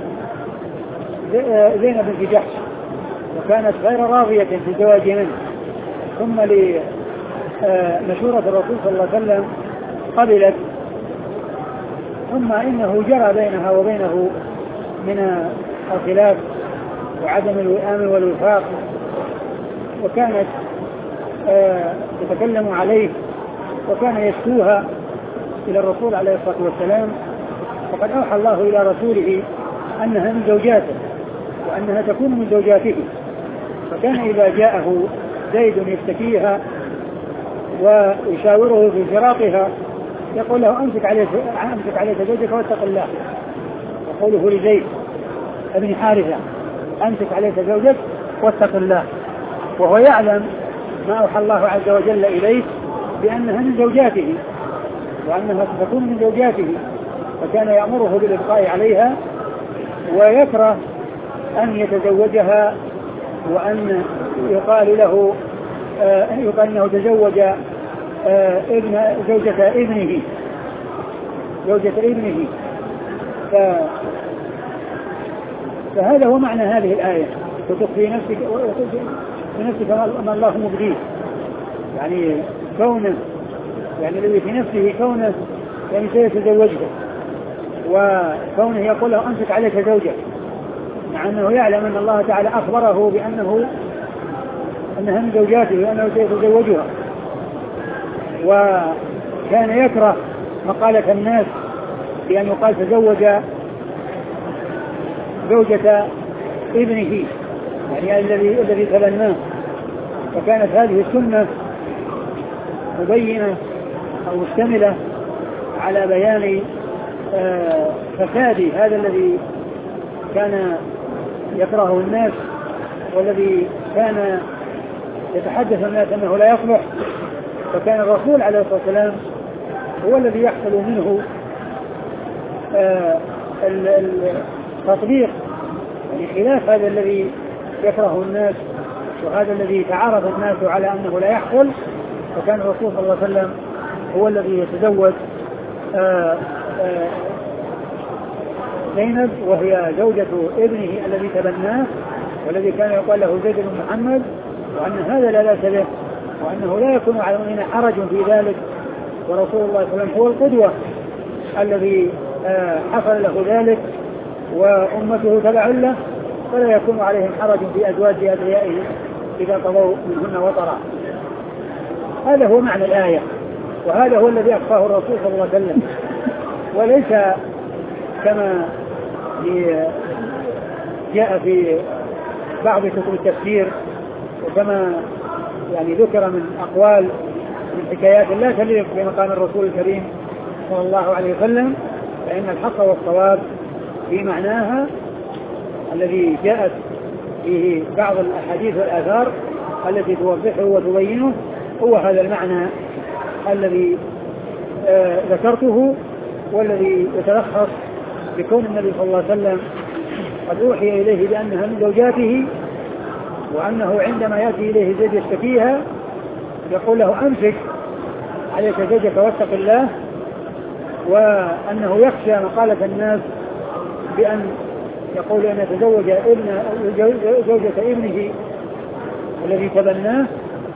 زينب بنت جحش، وكانت غير راضية في الزواج منه، ثم لمشورة الرسول صلى الله عليه وسلم قبلت، ثم إنه جرى بينها وبينه من الخلاف وعدم الوئام والوفاق، وكانت تتكلم عليه وكان يشكوها إلى الرسول عليه الصلاة والسلام. وقد أوحى الله إلى رسوله أنها من زوجاته وأنها تكون من زوجاته، فكان إذا جاءه زيد يشتكيها ويشاوره في فراقها يقول له أمسك عليك أمسك عليك زوجك واتق الله، يقوله لزيد ابن حارثة أمسك عليك زوجك واتق الله، وهو يعلم ما أوحى الله عز وجل إليه بأنها من زوجاته وأنها ستكون من زوجاته، فكان يأمره بالإبقاء عليها ويكره أن يتزوجها وأن يقال له أن يقال أنه تزوج ابن زوجة ابنه زوجة ابنه ف... فهذا هو معنى هذه الآية، وتخفي نفسك في نفسك ما الله مبديه، يعني كونه يعني الذي في نفسه كونه يعني سيتزوجها، وكونه يقول له أمسك عليك زوجك، مع أنه يعلم أن الله تعالى أخبره بأنه أنها من زوجاته وأنه سيتزوجها. وكان يكره مقالة الناس بأن يقال تزوج زوجة ابنه، يعني الذي الذي تبناه، وكانت هذه السنة مبينة أو مشتملة على بيان فساد هذا الذي كان يكرهه الناس والذي كان يتحدث الناس أنه لا يصلح، فكان الرسول عليه الصلاة والسلام هو الذي يحصل منه التطبيق، يعني خلاف هذا الذي يكره الناس وهذا الذي تعارض الناس على أنه لا يحصل. فكان الرسول صلى الله عليه وسلم هو الذي يتزوج زينب وهي زوجة ابنه الذي تبناه والذي كان يقال له زيد بن محمد، وأن هذا لا بأس به وأنه لا يكون على المؤمنين حرج في ذلك، ورسول الله صلى الله عليه وسلم هو القدوة الذي حصل له ذلك وأمته تبع له، فلا يكون عليهم حرج في أزواج أدعيائهم إذا قضوا منهن وطرا. هذا هو معنى الآية، وهذا هو الذي أخفاه الرسول صلى الله عليه وسلم، وليس كما جاء في بعض كتب التفسير وكما يعني ذكر من أقوال من حكايات لا تليق بمقام الرسول الكريم صلى الله عليه وسلم، فإن الحق والصواب في معناها الذي جاءت فيه بعض الأحاديث والآثار التي توضحه وتبينه هو هذا المعنى الذي آه ذكرته، والذي يتلخص بكون النبي صلى الله عليه وسلم قد أوحي إليه بأنها من زوجاته، وأنه عندما يأتي إليه زيد يشتكيها يقول له أمسك عليك زوجك واتق الله، وأنه يخشى مقالة الناس بأن يقول أن يتزوج ابن زوجة ابنه الذي تبناه.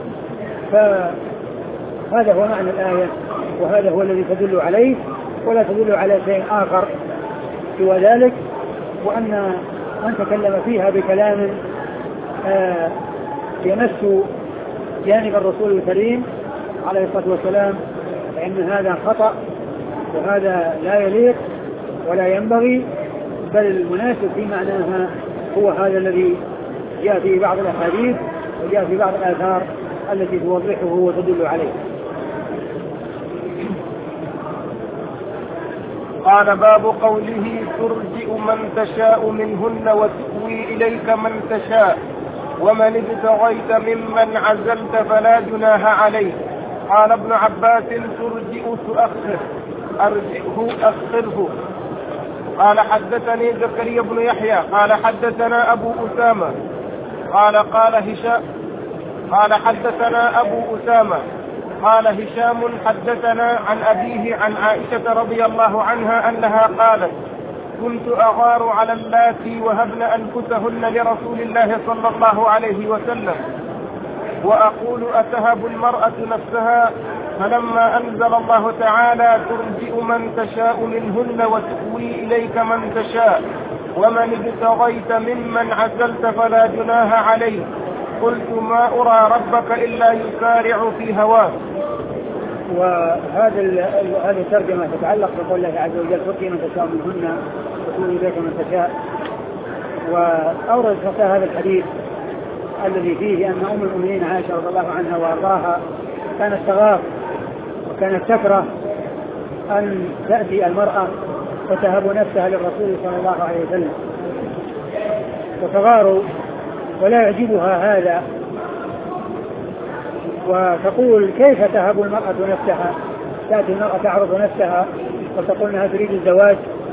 فهذا هو معنى الآية، وهذا هو الذي تدل عليه، ولا تدل على شيء آخر سوى ذلك، وأن من تكلم فيها بكلام آه يمس جانب الرسول الكريم عليه الصلاة والسلام فإن هذا خطأ وهذا لا يليق ولا ينبغي، بل المناسب في معناها هو هذا الذي جاء في بعض الأحاديث وجاء في بعض الآثار التي توضحه وتدل عليه. قال باب قوله ترجئ من تشاء منهن وتؤوي إليك من تشاء ومن ابتغيت ممن عزلت فلا جناح عليه. قال ابن عباس ترجئ تؤخر أرجئه أخره. قال حدثني زكريا بن يحيى قال حدثنا أبو أسامة قال قال هشام قال حدثنا أبو أسامة قال هشام حدثنا عن أبيه عن عائشة رضي الله عنها أنها قالت كنت أغار على اللاتي وهبن أنفسهن لرسول الله صلى الله عليه وسلم وأقول أتهب المرأة نفسها فلما أنزل الله تعالى ترجئ من تشاء منهن وتؤوي إليك من تشاء ومن ابتغيت ممن عزلت فلا جناح عليه قلت ما أرى ربك إلا يسارع في هواه. وهذا هذه الترجمة تتعلق بقول الله عز وجل ترجئ من تشاء منهن وتؤوي إليك من تشاء. وأورد فتاة هذا الحديث الذي فيه أن أم المؤمنين عائشة رضي الله عنها وأرضاها كانت تغار وكانت تكره أن تأتي المرأة وتهب نفسها للرسول صلى الله عليه وسلم وتغار ولا يعجبها هذا وتقول كيف تهب المرأة نفسها تأتي المرأة تعرض نفسها وتقول أنها تريد الزواج.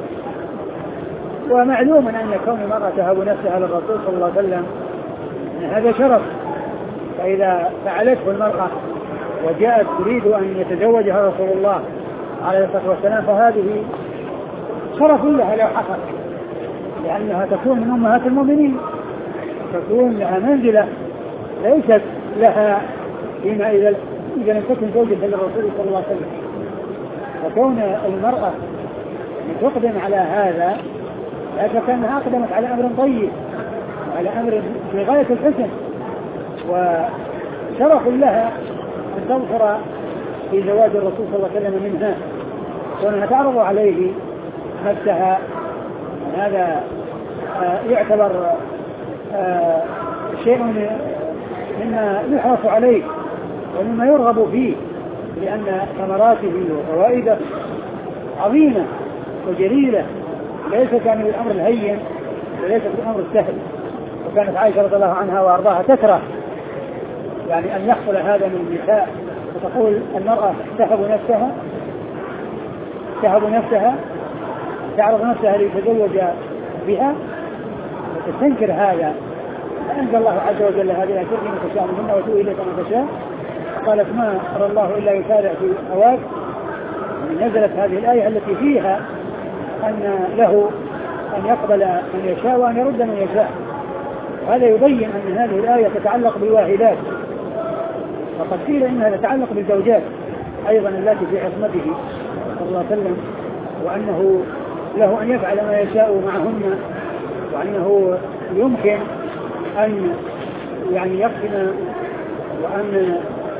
ومعلوم أن كون المرأة تهب نفسها للرسول صلى الله عليه وسلم هذا شرف فإذا فعلته المرأة وجاءت تريد أن يتزوجها رسول الله عليه الصلاة والسلام فهذه شرف لها لو حصل لأنها تكون من أمهات المؤمنين تكون لها منزلة ليست لها فيما إذا إذا لم تكن زوجة للرسول صلى الله عليه وسلم. وكون المرأة تقدم على هذا لا شك أنها أقدمت على أمر طيب على أمر في غاية الحسن وشرف لها أن تظهر في زواج الرسول صلى الله عليه وسلم منها وأنها تعرض عليه نفسها. هذا يعتبر شيء مما يحرص عليه ومما يرغب فيه لأن ثمراته وفوائده عظيمة وجليلة ليس كان بالأمر الهين وليس بالأمر السهل. وكانت عائشة رضي الله عنها وأرضاها تكره يعني أن يحصل هذا من النساء وتقول المرأة تهب نفسها تهب نفسها تعرض نفسها ليتزوج بها وتستنكر هذا. فأنزل الله عز وجل هذه الآية ترجئ من تشاء منهن وتؤوي إليك من تشاء قالت ما أرى الله إلا يسارع في هواك. نزلت هذه الآية التي فيها أن له أن يقبل من يشاء وأن يرد من يشاء. هذا يبين أن هذه الآية تتعلق بالواهبات فقد قيل إنها تتعلق بالزوجات أيضا التي في عصمته صلى الله عليه وسلم وأنه له أن يفعل ما يشاء معهن وأنه يمكن أن يعني يقسم وأن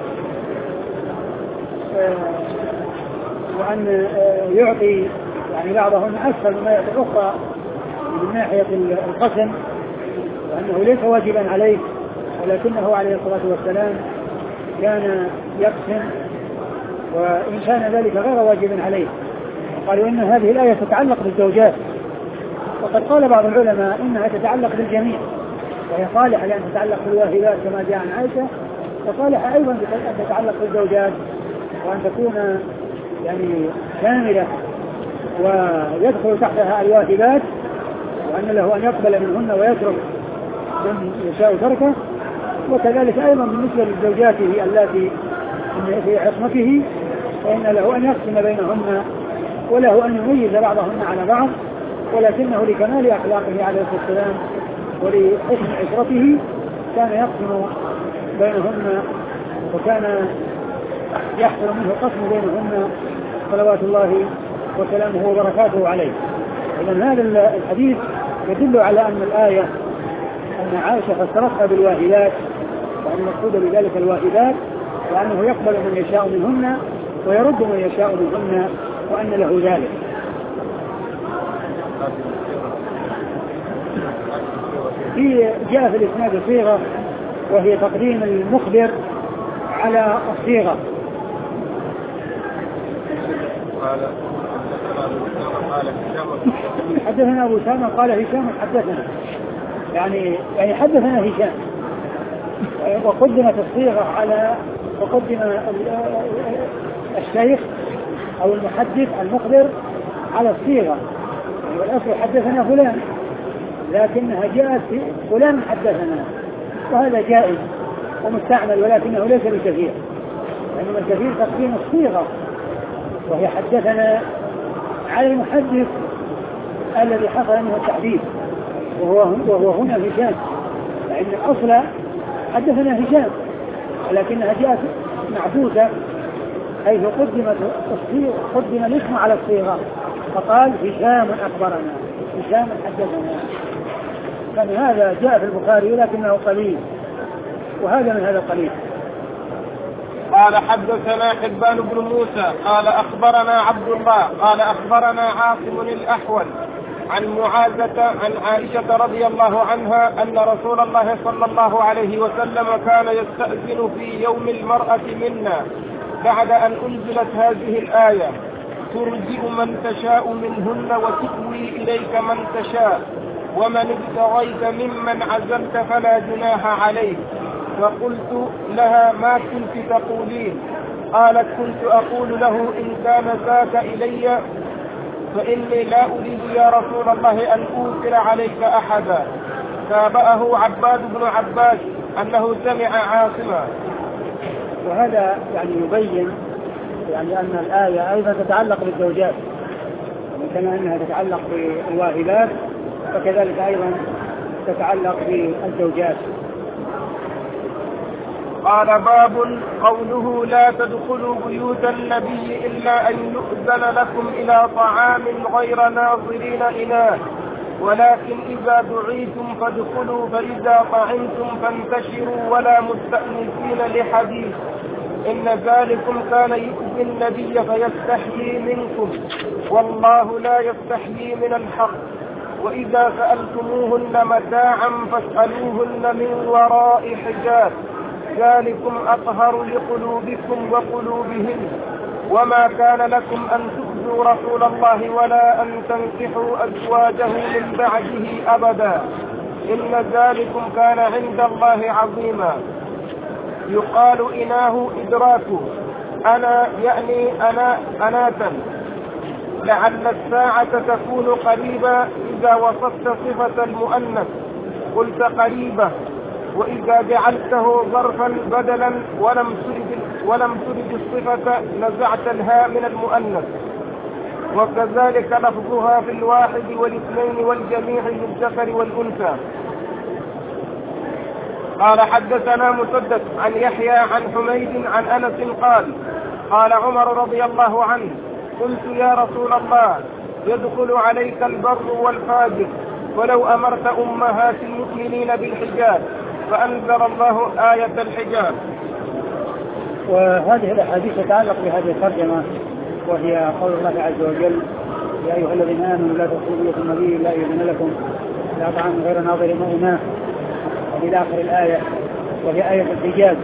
وأن يعطي يعني بعضهن أكثر مما يعطي الأخرى من ناحية القسم وأنه ليس واجبا عليه ولكنه عليه الصلاة والسلام كان يقسم وإن كان ذلك غير واجب عليه. قالوا إن هذه الآية تتعلق بالزوجات وقد قال بعض العلماء إنها تتعلق بالجميع وهي صالحة لأن تتعلق بالواهبات كما جاء عن عائشة وصالحة أيضا أن تتعلق بالزوجات وأن تكون يعني كاملة ويدخل تحتها الواهبات وأن له أن يقبل منهن ويترك من يشاء تركه. وكذلك أيضا بالنسبة لزوجاته التي في عصمته فإن له أن يقسم بينهن وله أن يميز بعضهن على بعض ولكنه لكمال أخلاقه عليه الصلاة والسلام ولحسن عشرته كان يقسم بينهن وكان يحصل منه قسم بينهن صلوات الله وسلامه وبركاته عليه. إذن هذا الحديث يدل على أن الآية أن عائشة فسرتها بالواهبات وأن المقصود بذلك الواهبات وأنه يقبل من يشاء منهن ويرد من يشاء منهن وأن له ذلك. في جاء في الإسناد صيغة وهي تقديم المخبر على الصيغة قال قال هشام حدثنا أبو أسامة قال هشام حدثنا يعني يعني حدثنا هشام وقدمت الصيغة على وقدم الشيخ أو المحدث المخبر على الصيغة والأصل حدثنا فلان لكنها جاءت فلان حدثنا وهذا جائز ومستعمل ولكنه ليس بالكثير لأنه الكثير تقديم الصيغة وهي حدثنا على المحدث الذي حصل منه التحديث وهو وهو هنا هشام لأن الأصل حدثنا هشام لكنها جاءت معبوثة حيث قدمت الصيغة قدم الاسم على الصيغة فقال هشام أخبرنا هشام حدثنا كان هذا جاء في البخاري ولكنه قليل وهذا من هذا القليل. قال حدثنا حبان بن موسى قال أخبرنا عبد الله قال أخبرنا عاصم الأحول عن معاذة عن عائشة رضي الله عنها أن رسول الله صلى الله عليه وسلم كان يستأذن في يوم المرأة منا بعد أن أنزلت هذه الآية ترجئ من تشاء منهن وتؤوي إليك من تشاء ومن ابتغيت ممن عزلت فلا جناح عليك. فقلت لها ما كنت تقولين؟ قالت كنت أقول له إن كان ذاك إلي فإني لا أريد يا رسول الله أن أوكل عليك أحدا. تابعه عباد بن عباس أنه سمع عاصما. وهذا يعني يبين يعني أن الآية أيضا تتعلق بالزوجات كما أنها تتعلق بالواهبات فكذلك أيضا تتعلق بالزوجات. قال باب قوله لا تدخلوا بيوت النبي إلا أن يؤذن لكم إلى طعام غير ناظرين إناه ولكن إذا دعيتم فادخلوا فإذا طعمتم فانتشروا ولا مستأنسين لحديث إن ذلكم كان يؤذي النبي فيستحيي منكم والله لا يستحيي من الحق. وإذا سألتموهن متاعا فاسألوهن من وراء حجاب ذلكم أطهر لقلوبكم وقلوبهن. وما كان لكم أن تؤذوا رسول الله ولا أن تنكحوا أزواجه من بعده أبدا إن ذلكم كان عند الله عظيما. يقال إناه إدراكه أنا يعني أنا أناتا لعل الساعة تكون قريبة إذا وصفت صفة المؤنث قلت قريبة وإذا جعلته ظرفا بدلا ولم ترد ولم ترد الصفة نزعت الهاء من المؤنث. وكذلك لفظها في الواحد والاثنين والجميع للذكر والأنثى. قال حدثنا مسدد عن يحيى عن حميد عن أنس قال قال عمر رضي الله عنه قلت يا رسول الله يدخل عليك البر والفاجر ولو أمرت أمهات المؤمنين بالحجاب فأنزل الله آية الحجاب. وهذه الأحاديث تتعلق بهذه الترجمة وهي قول الله عز وجل يا أيها الذين آمنوا لا تدخلوا بيوت النبي لا يؤذن لكم لا طعام غير ناظر إناه إلى آخر الآية وهي آية الحجاب.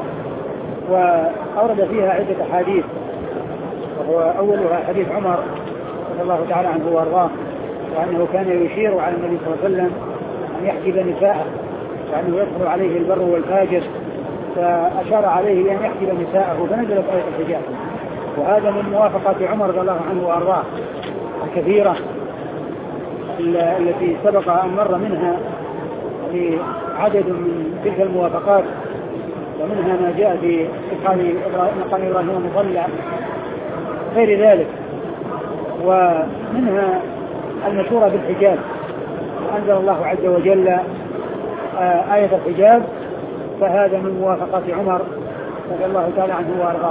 وأورد فيها عدة أحاديث وهو أولها حديث عمر رضي الله تعالى عنه وأرضاه وأنه كان يشير على النبي صلى الله عليه وسلم أن يحجب نساءه وأنه يدخل عليه البر والفاجر فأشار عليه بأن يحجب نساءه فنزلت آية الحجاب. وهذا من موافقة عمر رضي الله عنه وأرضاه الكثيرة التي سبق أن مر منها عدد من تلك الموافقات ومنها ما جاء في مقام إبراهيم مضلع غير ذلك ومنها المشورة بالحجاب. أنزل الله عز وجل آية الحجاب فهذا من موافقة عمر رضي الله تعالى عنه وأرضاه.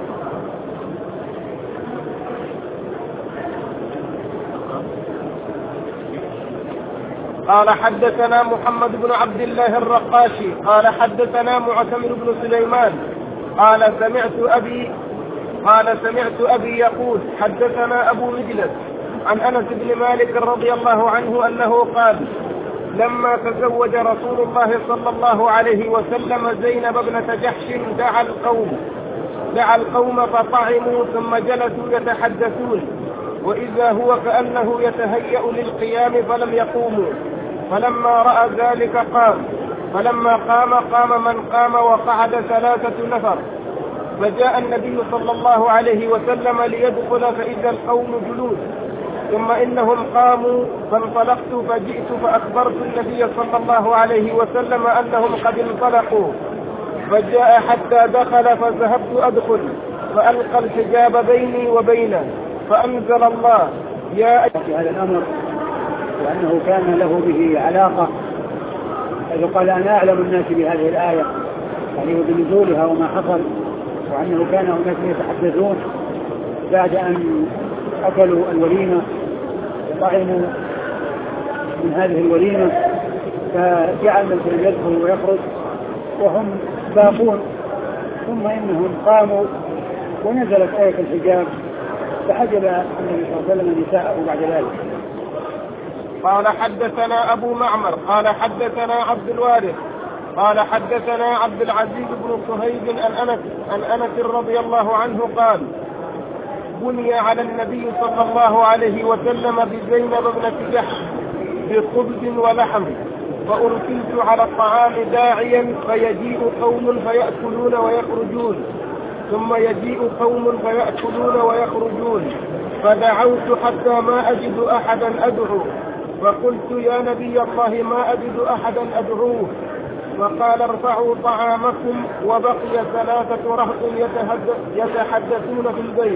قال حدثنا محمد بن عبد الله الرقاشي قال حدثنا معتمر بن سليمان قال سمعت أبي قال سمعت أبي يقول حدثنا أبو مجلس عن أنس بن مالك رضي الله عنه أنه قال لما تزوج رسول الله صلى الله عليه وسلم زينب ابنة جحش دعا القوم دعا القوم فطعموا ثم جلسوا يتحدثون، وإذا هو كأنه يتهيأ للقيام فلم يقوموا، فلما رأى ذلك قام، فلما قام قام من قام وقعد ثلاثة نفر، فجاء النبي صلى الله عليه وسلم ليدخل فإذا القوم جلوس، ثم إنهم قاموا، فانطلقت فجئت فأخبرت النبي صلى الله عليه وسلم أنهم قد انطلقوا، فجاء حتى دخل فذهبت أدخل فألقى الحجاب بيني وبينه، فأنزل الله يا في هذا الأمر، وأنه كان له به علاقة، حيث قال أنا أعلم الناس بهذه الآية يعني بنزولها وما حصل، وأنه كان هناك يتحدثون بعد أن أكلوا الوليمة وطعموا من هذه الوليمة، فجعل من يدخل ويخرج وهم باقون، ثم إنهم قاموا ونزلت آية الحجاب فحجب النبي صلى الله عليه وسلم نساءه بعد ذلك. قال حدثنا أبو معمر قال حدثنا عبد الوارث قال حدثنا عبد العزيز بن صهيب عن أنس عن أنس رضي الله عنه قال بني على النبي صلى الله عليه وسلم بزينب ابنة جحش بخبز ولحم، فأرسلت على الطعام داعيا فيجيء قوم فيأكلون ويخرجون، ثم يجيء قوم فيأكلون ويخرجون، فدعوت حتى ما أجد أحدا أدعو، فقلت يا نبي الله ما أجد أحدا أدعوه، فقال ارفعوا طعامكم، وبقي ثلاثة رهط يتحدثون في البيت،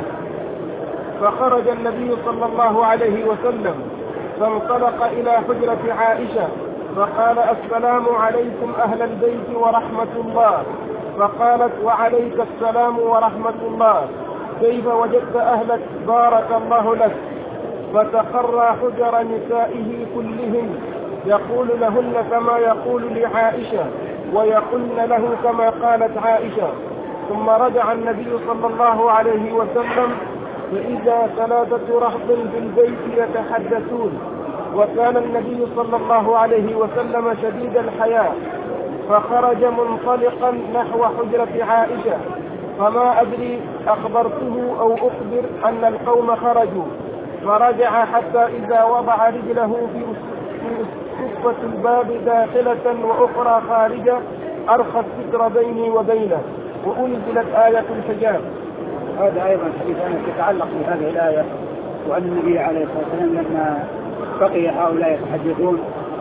فخرج النبي صلى الله عليه وسلم فانطلق إلى حجرة عائشة فقال السلام عليكم أهل البيت ورحمة الله، فقالت وعليك السلام ورحمة الله، كيف وجدت أهلك بارك الله لك، فتقرى حجر نسائه كلهن يقول لهن كما يقول لعائشة ويقولن له كما قالت عائشة، ثم رجع النبي صلى الله عليه وسلم فإذا ثلاثة رهط في البيت يتحدثون، وكان النبي صلى الله عليه وسلم شديد الحياء، فخرج منطلقا نحو حجرة عائشة، فما أدري أخبرته أو أخبر أن القوم خرجوا، فرجع حتى إذا وضع رجله في صفة الباب داخلة وأخرى خارجة أرخى الستر بيني وبينه، وأنزلت آية الحجاب. هذا أيضا حديث أنس يتعلق بهذه الآية، وأن النبي عليه الصلاة والسلام لما بقي هؤلاء يتحدثون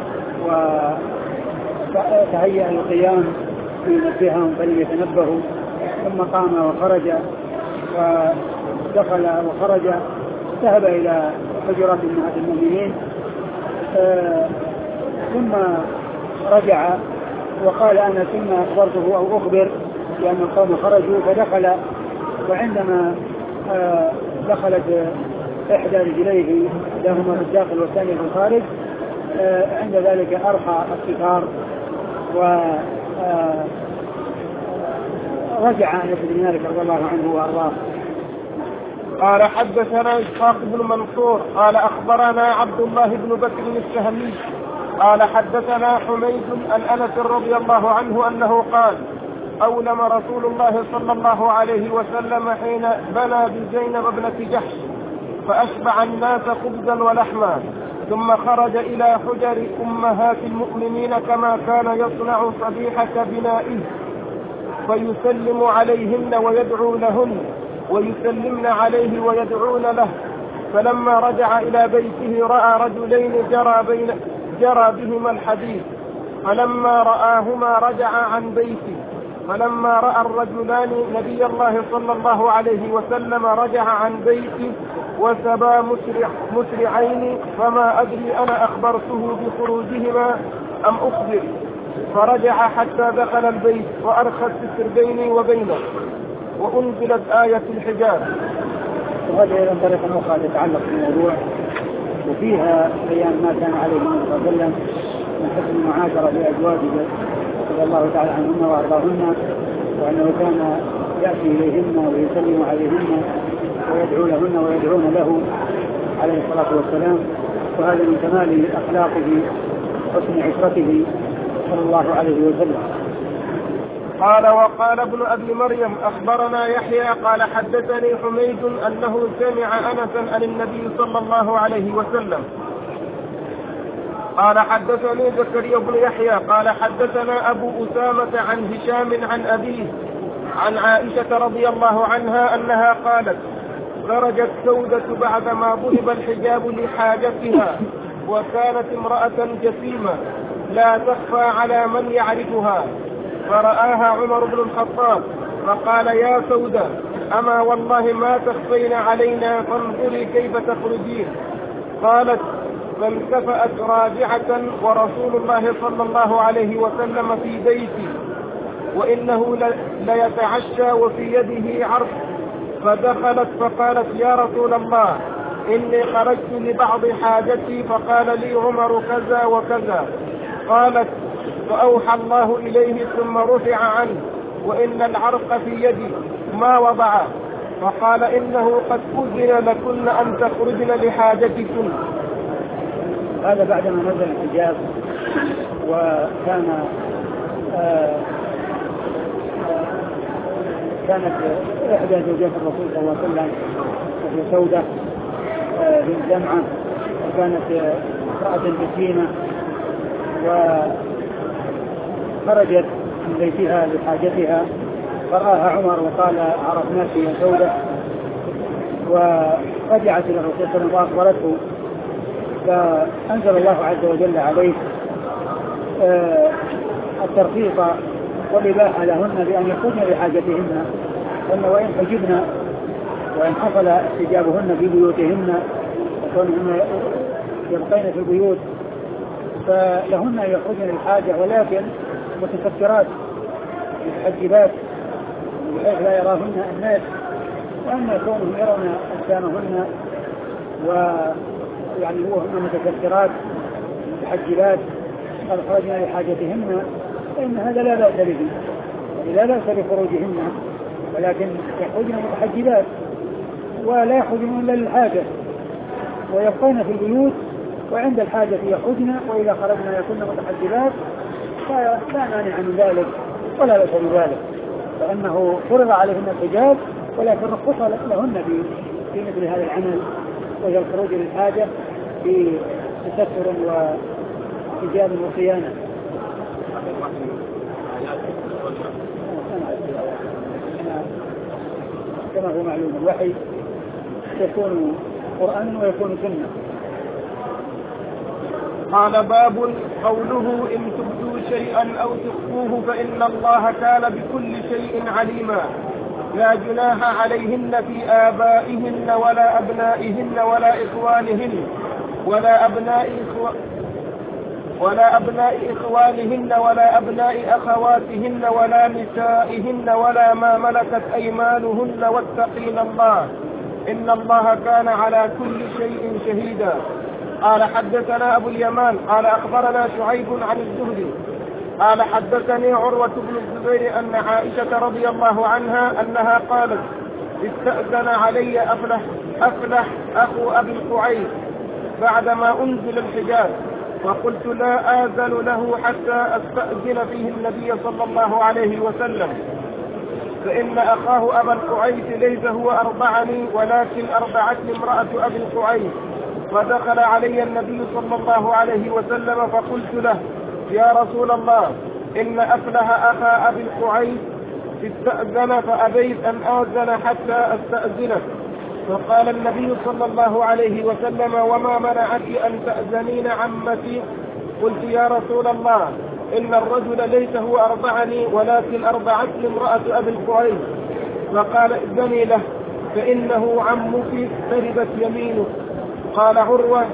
وتهيأ القيام لينبههم فلم يتنبهوا، ثم قام وخرج ودخل وخرج ذهب إلى حجرة أمهات المؤمنين، آه ثم رجع وقال أنا ثم أخبرته أو أخبر لأن القوم خرجوا، فدخل، وعندما آه دخلت إحدى رجليه لهما في الداخل والثانية في الخارج، آه عند ذلك أرخى الستار ورجع أنس بن مالك رضي الله عنه وأرضاه. قال حدثنا إسحاق بن منصور قال أخبرنا عبد الله بن بكر السهمي قال حدثنا حميد عن أنس رضي الله عنه أنه قال أولم رسول الله صلى الله عليه وسلم حين بنى بزينب ابنة جحش فأشبع الناس خبزا ولحما، ثم خرج إلى حجر أمهات المؤمنين كما كان يصنع صبيحة بنائه، فيسلم عليهن ويدعو لهن ويسلمن عليه ويدعون له، فلما رجع إلى بيته رأى رجلين جرى, بين جرى بهما الحديث، فلما رآهما رجع عن بيته، فلما رأى الرجلان نبي الله صلى الله عليه وسلم رجع عن بيته وسبا مسرع مسرعين، فما أدري أنا أخبرته بخروجهما أم أخبر، فرجع حتى دخل البيت وأرخى الستر بيني وبينه، وأنزلت آية الحجاب. وهذا أيضا طريقة أخرى تتعلق بالموضوع، وفيها بيان ما كان عليه النبي صلى الله عليه وسلم من حسن المعاشرة بأزواجه رضي الله تعالى عنهن وأرضاهن، وأنه كان يأتي إليهن ويسلم عليهن ويدعو لهن ويدعون له عليه الصلاة والسلام، وهذا من كمال أخلاقه وحسن عشرته صلى الله عليه وسلم. قال وقال ابن أبي مريم أخبرنا يحيى قال حدثني حميد أنه سمع أنسا عن النبي صلى الله عليه وسلم قال حدثني زكريا بن يحيى قال حدثنا أبو أسامة عن هشام عن أبيه عن عائشة رضي الله عنها أنها قالت خرجت سودة بعدما ضرب الحجاب لحاجتها وكانت امرأة جسيمة لا تخفى على من يعرفها، فرآها عمر بن الخطاب فقال يا سودة أما والله ما تخفين علينا فانظري كيف تخرجين. قالت فالتفأت راجعة ورسول الله صلى الله عليه وسلم في بيتي وإنه ليتعشى وفي يده عرق، فدخلت فقالت يا رسول الله إني خرجت لبعض حاجتي فقال لي عمر كذا وكذا. قالت فأوحى الله إليه ثم رفع عنه وإن العرق في يدي ما وضعه، فقال إنه قد أذن لكن أن تخرجن لحاجتكن. هذا بعدما نزل الحجاب وكان آه آه كانت إحدى زوجات الرسول صلى الله عليه وسلم وهي سودة بنت زمعة وكانت امرأة جسيمة وخرجت من بيتها لحاجتها فرآها عمر وقال عرفناك يا سودة، ورجعت إلى الرسول صلى الله عليه وسلم وأخبرته، فأنزل الله عز وجل عليه الترخيص والإباحة لهن بأن يخرجن لحاجتهن، أن وإن حجبن وإن حصل استجابهن في بيوتهن وكونهن يبقين في البيوت فلهن يخرجن للحاجة ولكن متسترات متحجبات بحيث لا يراهن الناس، وأن كونهم يرون أجسامهن ويعني وهن متسترات متحجبات قد خرجن لحاجتهن فإن هذا لا بأس به، لا بأس بخروجهن، ولكن يخرجن متحجبات ولا يخرجن إلا للحاجة ويبقين في البيوت وعند الحاجة يخرجن، وإذا خرجنا يكون متحجبات فلا مانع من ذلك ولا بأس بذلك، فإنه فرض عليهن الحجاب ولكن رخص لهن في مثل هذا العمل وهي الخروج للحاجة في تستر وحجاب وصيانة. كما هو معلوم الوحي يكون قرآن ويكون سنة. قال باب قوله إن تبدوا شيئا أو تخفوه فإن الله كان بكل شيء عليما، لا جناح عليهن في آبائهن ولا أبنائهن ولا إخوانهن ولا أبناء إخو... ولا أبناء إخوانهن ولا أبناء أخواتهن ولا نسائهن ولا ما ملكت أيمانهن واتقين الله إن الله كان على كل شيء شهيدا. قال حدثنا أبو اليمان قال أخبرنا شعيب عن الزهري قال حدثني عروة بن الزبير أن عائشة رضي الله عنها أنها قالت استأذن علي أفلح, أفلح أخو أبي القعيس بعدما أنزل الحجاب، وقلت لا آذن له حتى أستأذن فيه النبي صلى الله عليه وسلم، فإن أخاه أبا القعيس ليس هو أرضعني ولكن أرضعتني امرأة أبي القعيس. فدخل علي النبي صلى الله عليه وسلم فقلت له يا رسول الله إن أفلح أخا أبي القعيس استأذن فأبيت أن آذن حتى أستأذنه، فقال النبي صلى الله عليه وسلم وما منعك أن تأذنين عمتي؟ قلت يا رسول الله إن الرجل ليس هو أرضعني ولكن أرضعتني امرأة أبي القعيس. فقال إذني له فإنه عمك تربت يمينه. قال عروة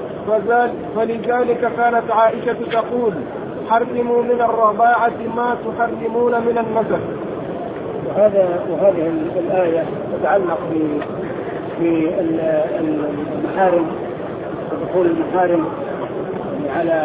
فلذلك كانت عائشة تقول حرموا من الرضاعة ما تحرمون من النسب. وهذا وهذه الآية تتعلق في المحارم ودخول المحارم على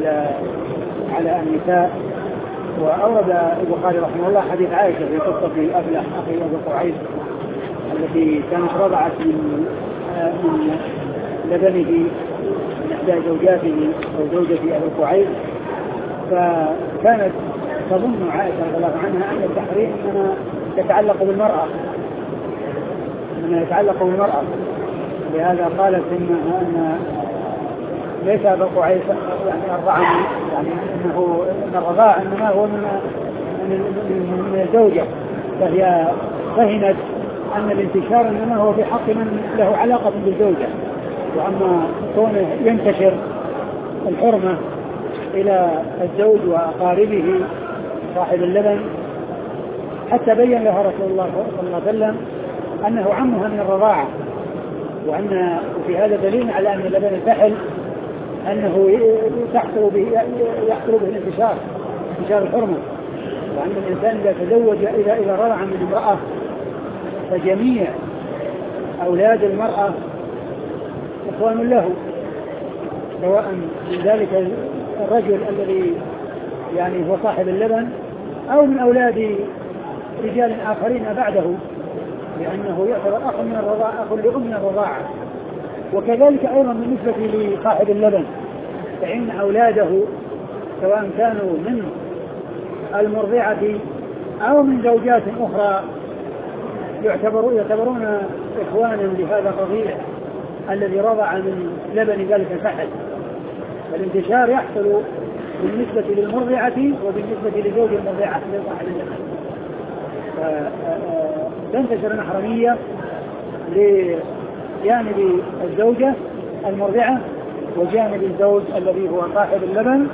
على النساء. وأورد البخاري رحمه الله حديث عائشة في قصة أفلح أخي أبي القعيس التي كانت رضعت من من لبنه من إحدى زوجاته أو زوجة أبي القعيس، فكانت تظن عائشة رضي الله عنها أن التحريم إنما يتعلق بالمرأة إنما يتعلق بالمرأة لهذا قالت إنها أن ليس بقوا عيسى يعني الرعم يعني إنه إن الرضاع إنما هو من من الزوجة فهي فهمت أن الانتشار إنما هو في حق من له علاقة بالزوجة وأما كونه ينتشر الحرمة إلى الزوج وأقاربه صاحب اللبن حتى بين لها رسول الله صلى الله عليه وسلم أنه عمها من الرضاعة وأن وفي هذا دليل على أن لبن الفحل أنه يحصل به يحصل به الانتشار انتشار الحرمة وأن الإنسان إذا تزوج إذا إذا رضع من امرأة فجميع أولاد المرأة إخوان له سواء من ذلك الرجل الذي يعني هو صاحب اللبن أو من أولاد رجال آخرين بعده لأنه يعتبر أخ من الرضاعة أخ لأم من الرضاعة وكذلك أيضا بالنسبة لصاحب اللبن فإن أولاده سواء كانوا من المرضعة أو من زوجات أخرى يعتبرون يعتبرون إخوانا لهذا الرضيع الذي رضع من لبن ذلك الفحل فالانتشار يحصل بالنسبة للمرضعة وبالنسبة لزوج المرضعة لصاحب اللبن تنتشر المحرمية لجانب الزوجة المرضعة وجانب الزوج الذي هو صاحب اللبن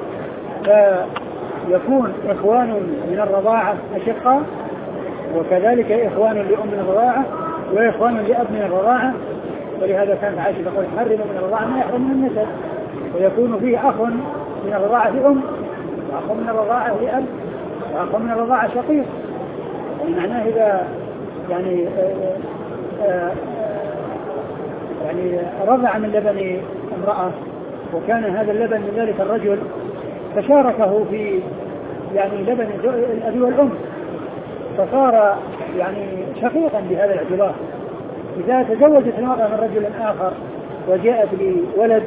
فيكون إخوان من الرضاعة أشقاء وكذلك إخوان لأم من الرضاعة وإخوان لأب من الرضاعة ولهذا كانت عائشة تقول حرم من الرضاعة ما يحرم من النسب ويكون فيه أخ من الرضاعة لأم وأخ من الرضاعة لأب وأخ من الرضاعة شقيق معناه إذا يعني آآ آآ يعني رضع من لبن امرأة وكان هذا اللبن من ذلك الرجل فشاركه في يعني لبن الأبي والأم فصار يعني شقيقا بهذا الاعتبار إذا تزوجت المرأة من رجل آخر وجاءت بولد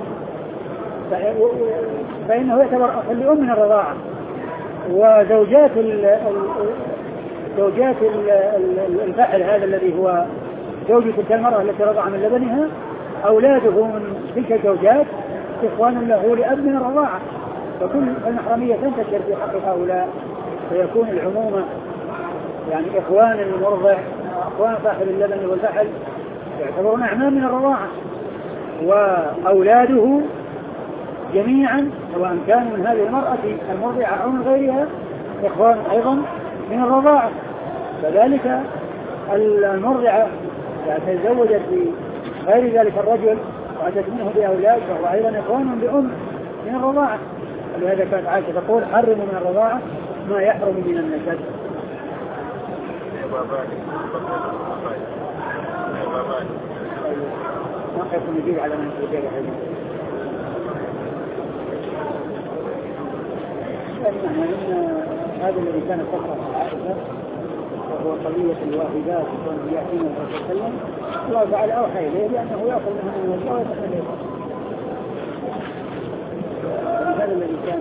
فإنه يعتبر أخ لأم من الرضاعة وزوجات زوجات الفحل هذا الذي هو زوج تلك المرأة التي رضع من لبنها أولاده من تلك الزوجات إخوان له لأب من الرضاعة فكل المحرمية تنتشر في حق هؤلاء فيكون العمومة يعني إخوان المرضع إخوان صاحب اللبن والفحل يعتبرون أعمام من الرضاعة وأولاده جميعا سواء كانوا من هذه المرأة المرضعة أو من غيرها إخوان أيضا من الرضاعة كذلك المرضعة يعني تزوجت بغير ذلك الرجل وأتت منه بأولاد فهو أيضا إخوان بأم من الرضاعة ولهذا كانت عائشة تقول حرم من الرضاعة ما يحرم من النسب. ما حيث نجيب على من يجيب عليه أن هذا الذي كان فقط عائشة وهو قضية الواحدات وأن يأتينا الرسول صلى الله عليه وسلم الله تعالى أوحى إليه لأنه يأخذ منها من الجواب ويتحدث هذا الذي كان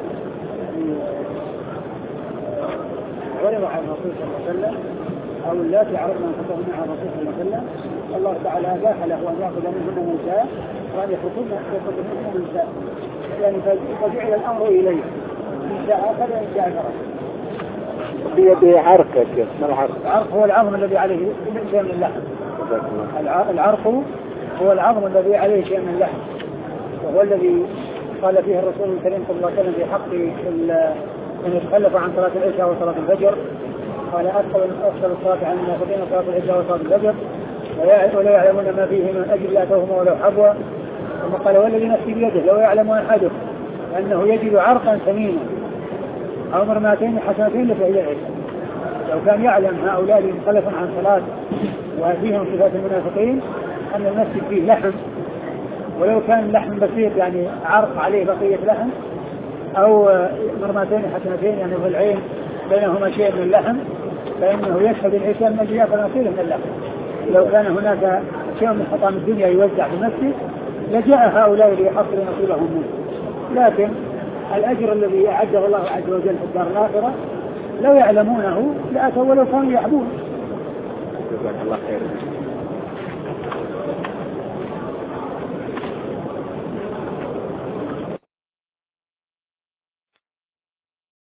عرض على الرسول صلى الله عليه وسلم أو اللاتي عرضنا أنفسهن على الرسول صلى الله عليه وسلم الله تعالى أباح له أن يأخذ منهن من شاء وأن يخرجن منهن من شاء يعني فجعل الأمر إليه إن شاء أخذ وإن شاء ترك. بيده عرق يا شيخ ما العرق؟ العرق هو العظم الذي عليه شيء من اللحم. العرق هو العظم الذي عليه شيء من اللحم وهو الذي قال فيه الرسول الكريم صلى الله عليه وسلم في حق من يتخلف عن صلاة العشاء وصلاة الفجر قال أفضل الصلاة عن المنافقين صلاة العشاء وصلاة الفجر ولا يعلمون ما فيه من أجل لا توهم ولو حبوا ثم قال والذي نفسي بيده لو يعلم أحده أنه يجد عرقا ثمينا أو مرماتين حسنتين لفعل العشاء لو كان يعلم هؤلاء مخلفا عن صلاة وفيهم صفات المنافقين أن المسجد فيه لحم ولو كان لحم بسيط يعني عرق عليه بقية لحم أو مرماتين حسنتين يعني في العين بينهما شيء من اللحم فإنه يشهد العشاء من أجل يأخذ نصيبه من اللحم. لو كان هناك شيء من حطام الدنيا يوزع في المسجد لجاء هؤلاء ليحصلوا نصيبهم منه لكن الأجر الذي أعده الله عز وجل في الدار الآخرة لو يعلمونه لأتوا ولو كانوا يحبون. جزاك الله خير.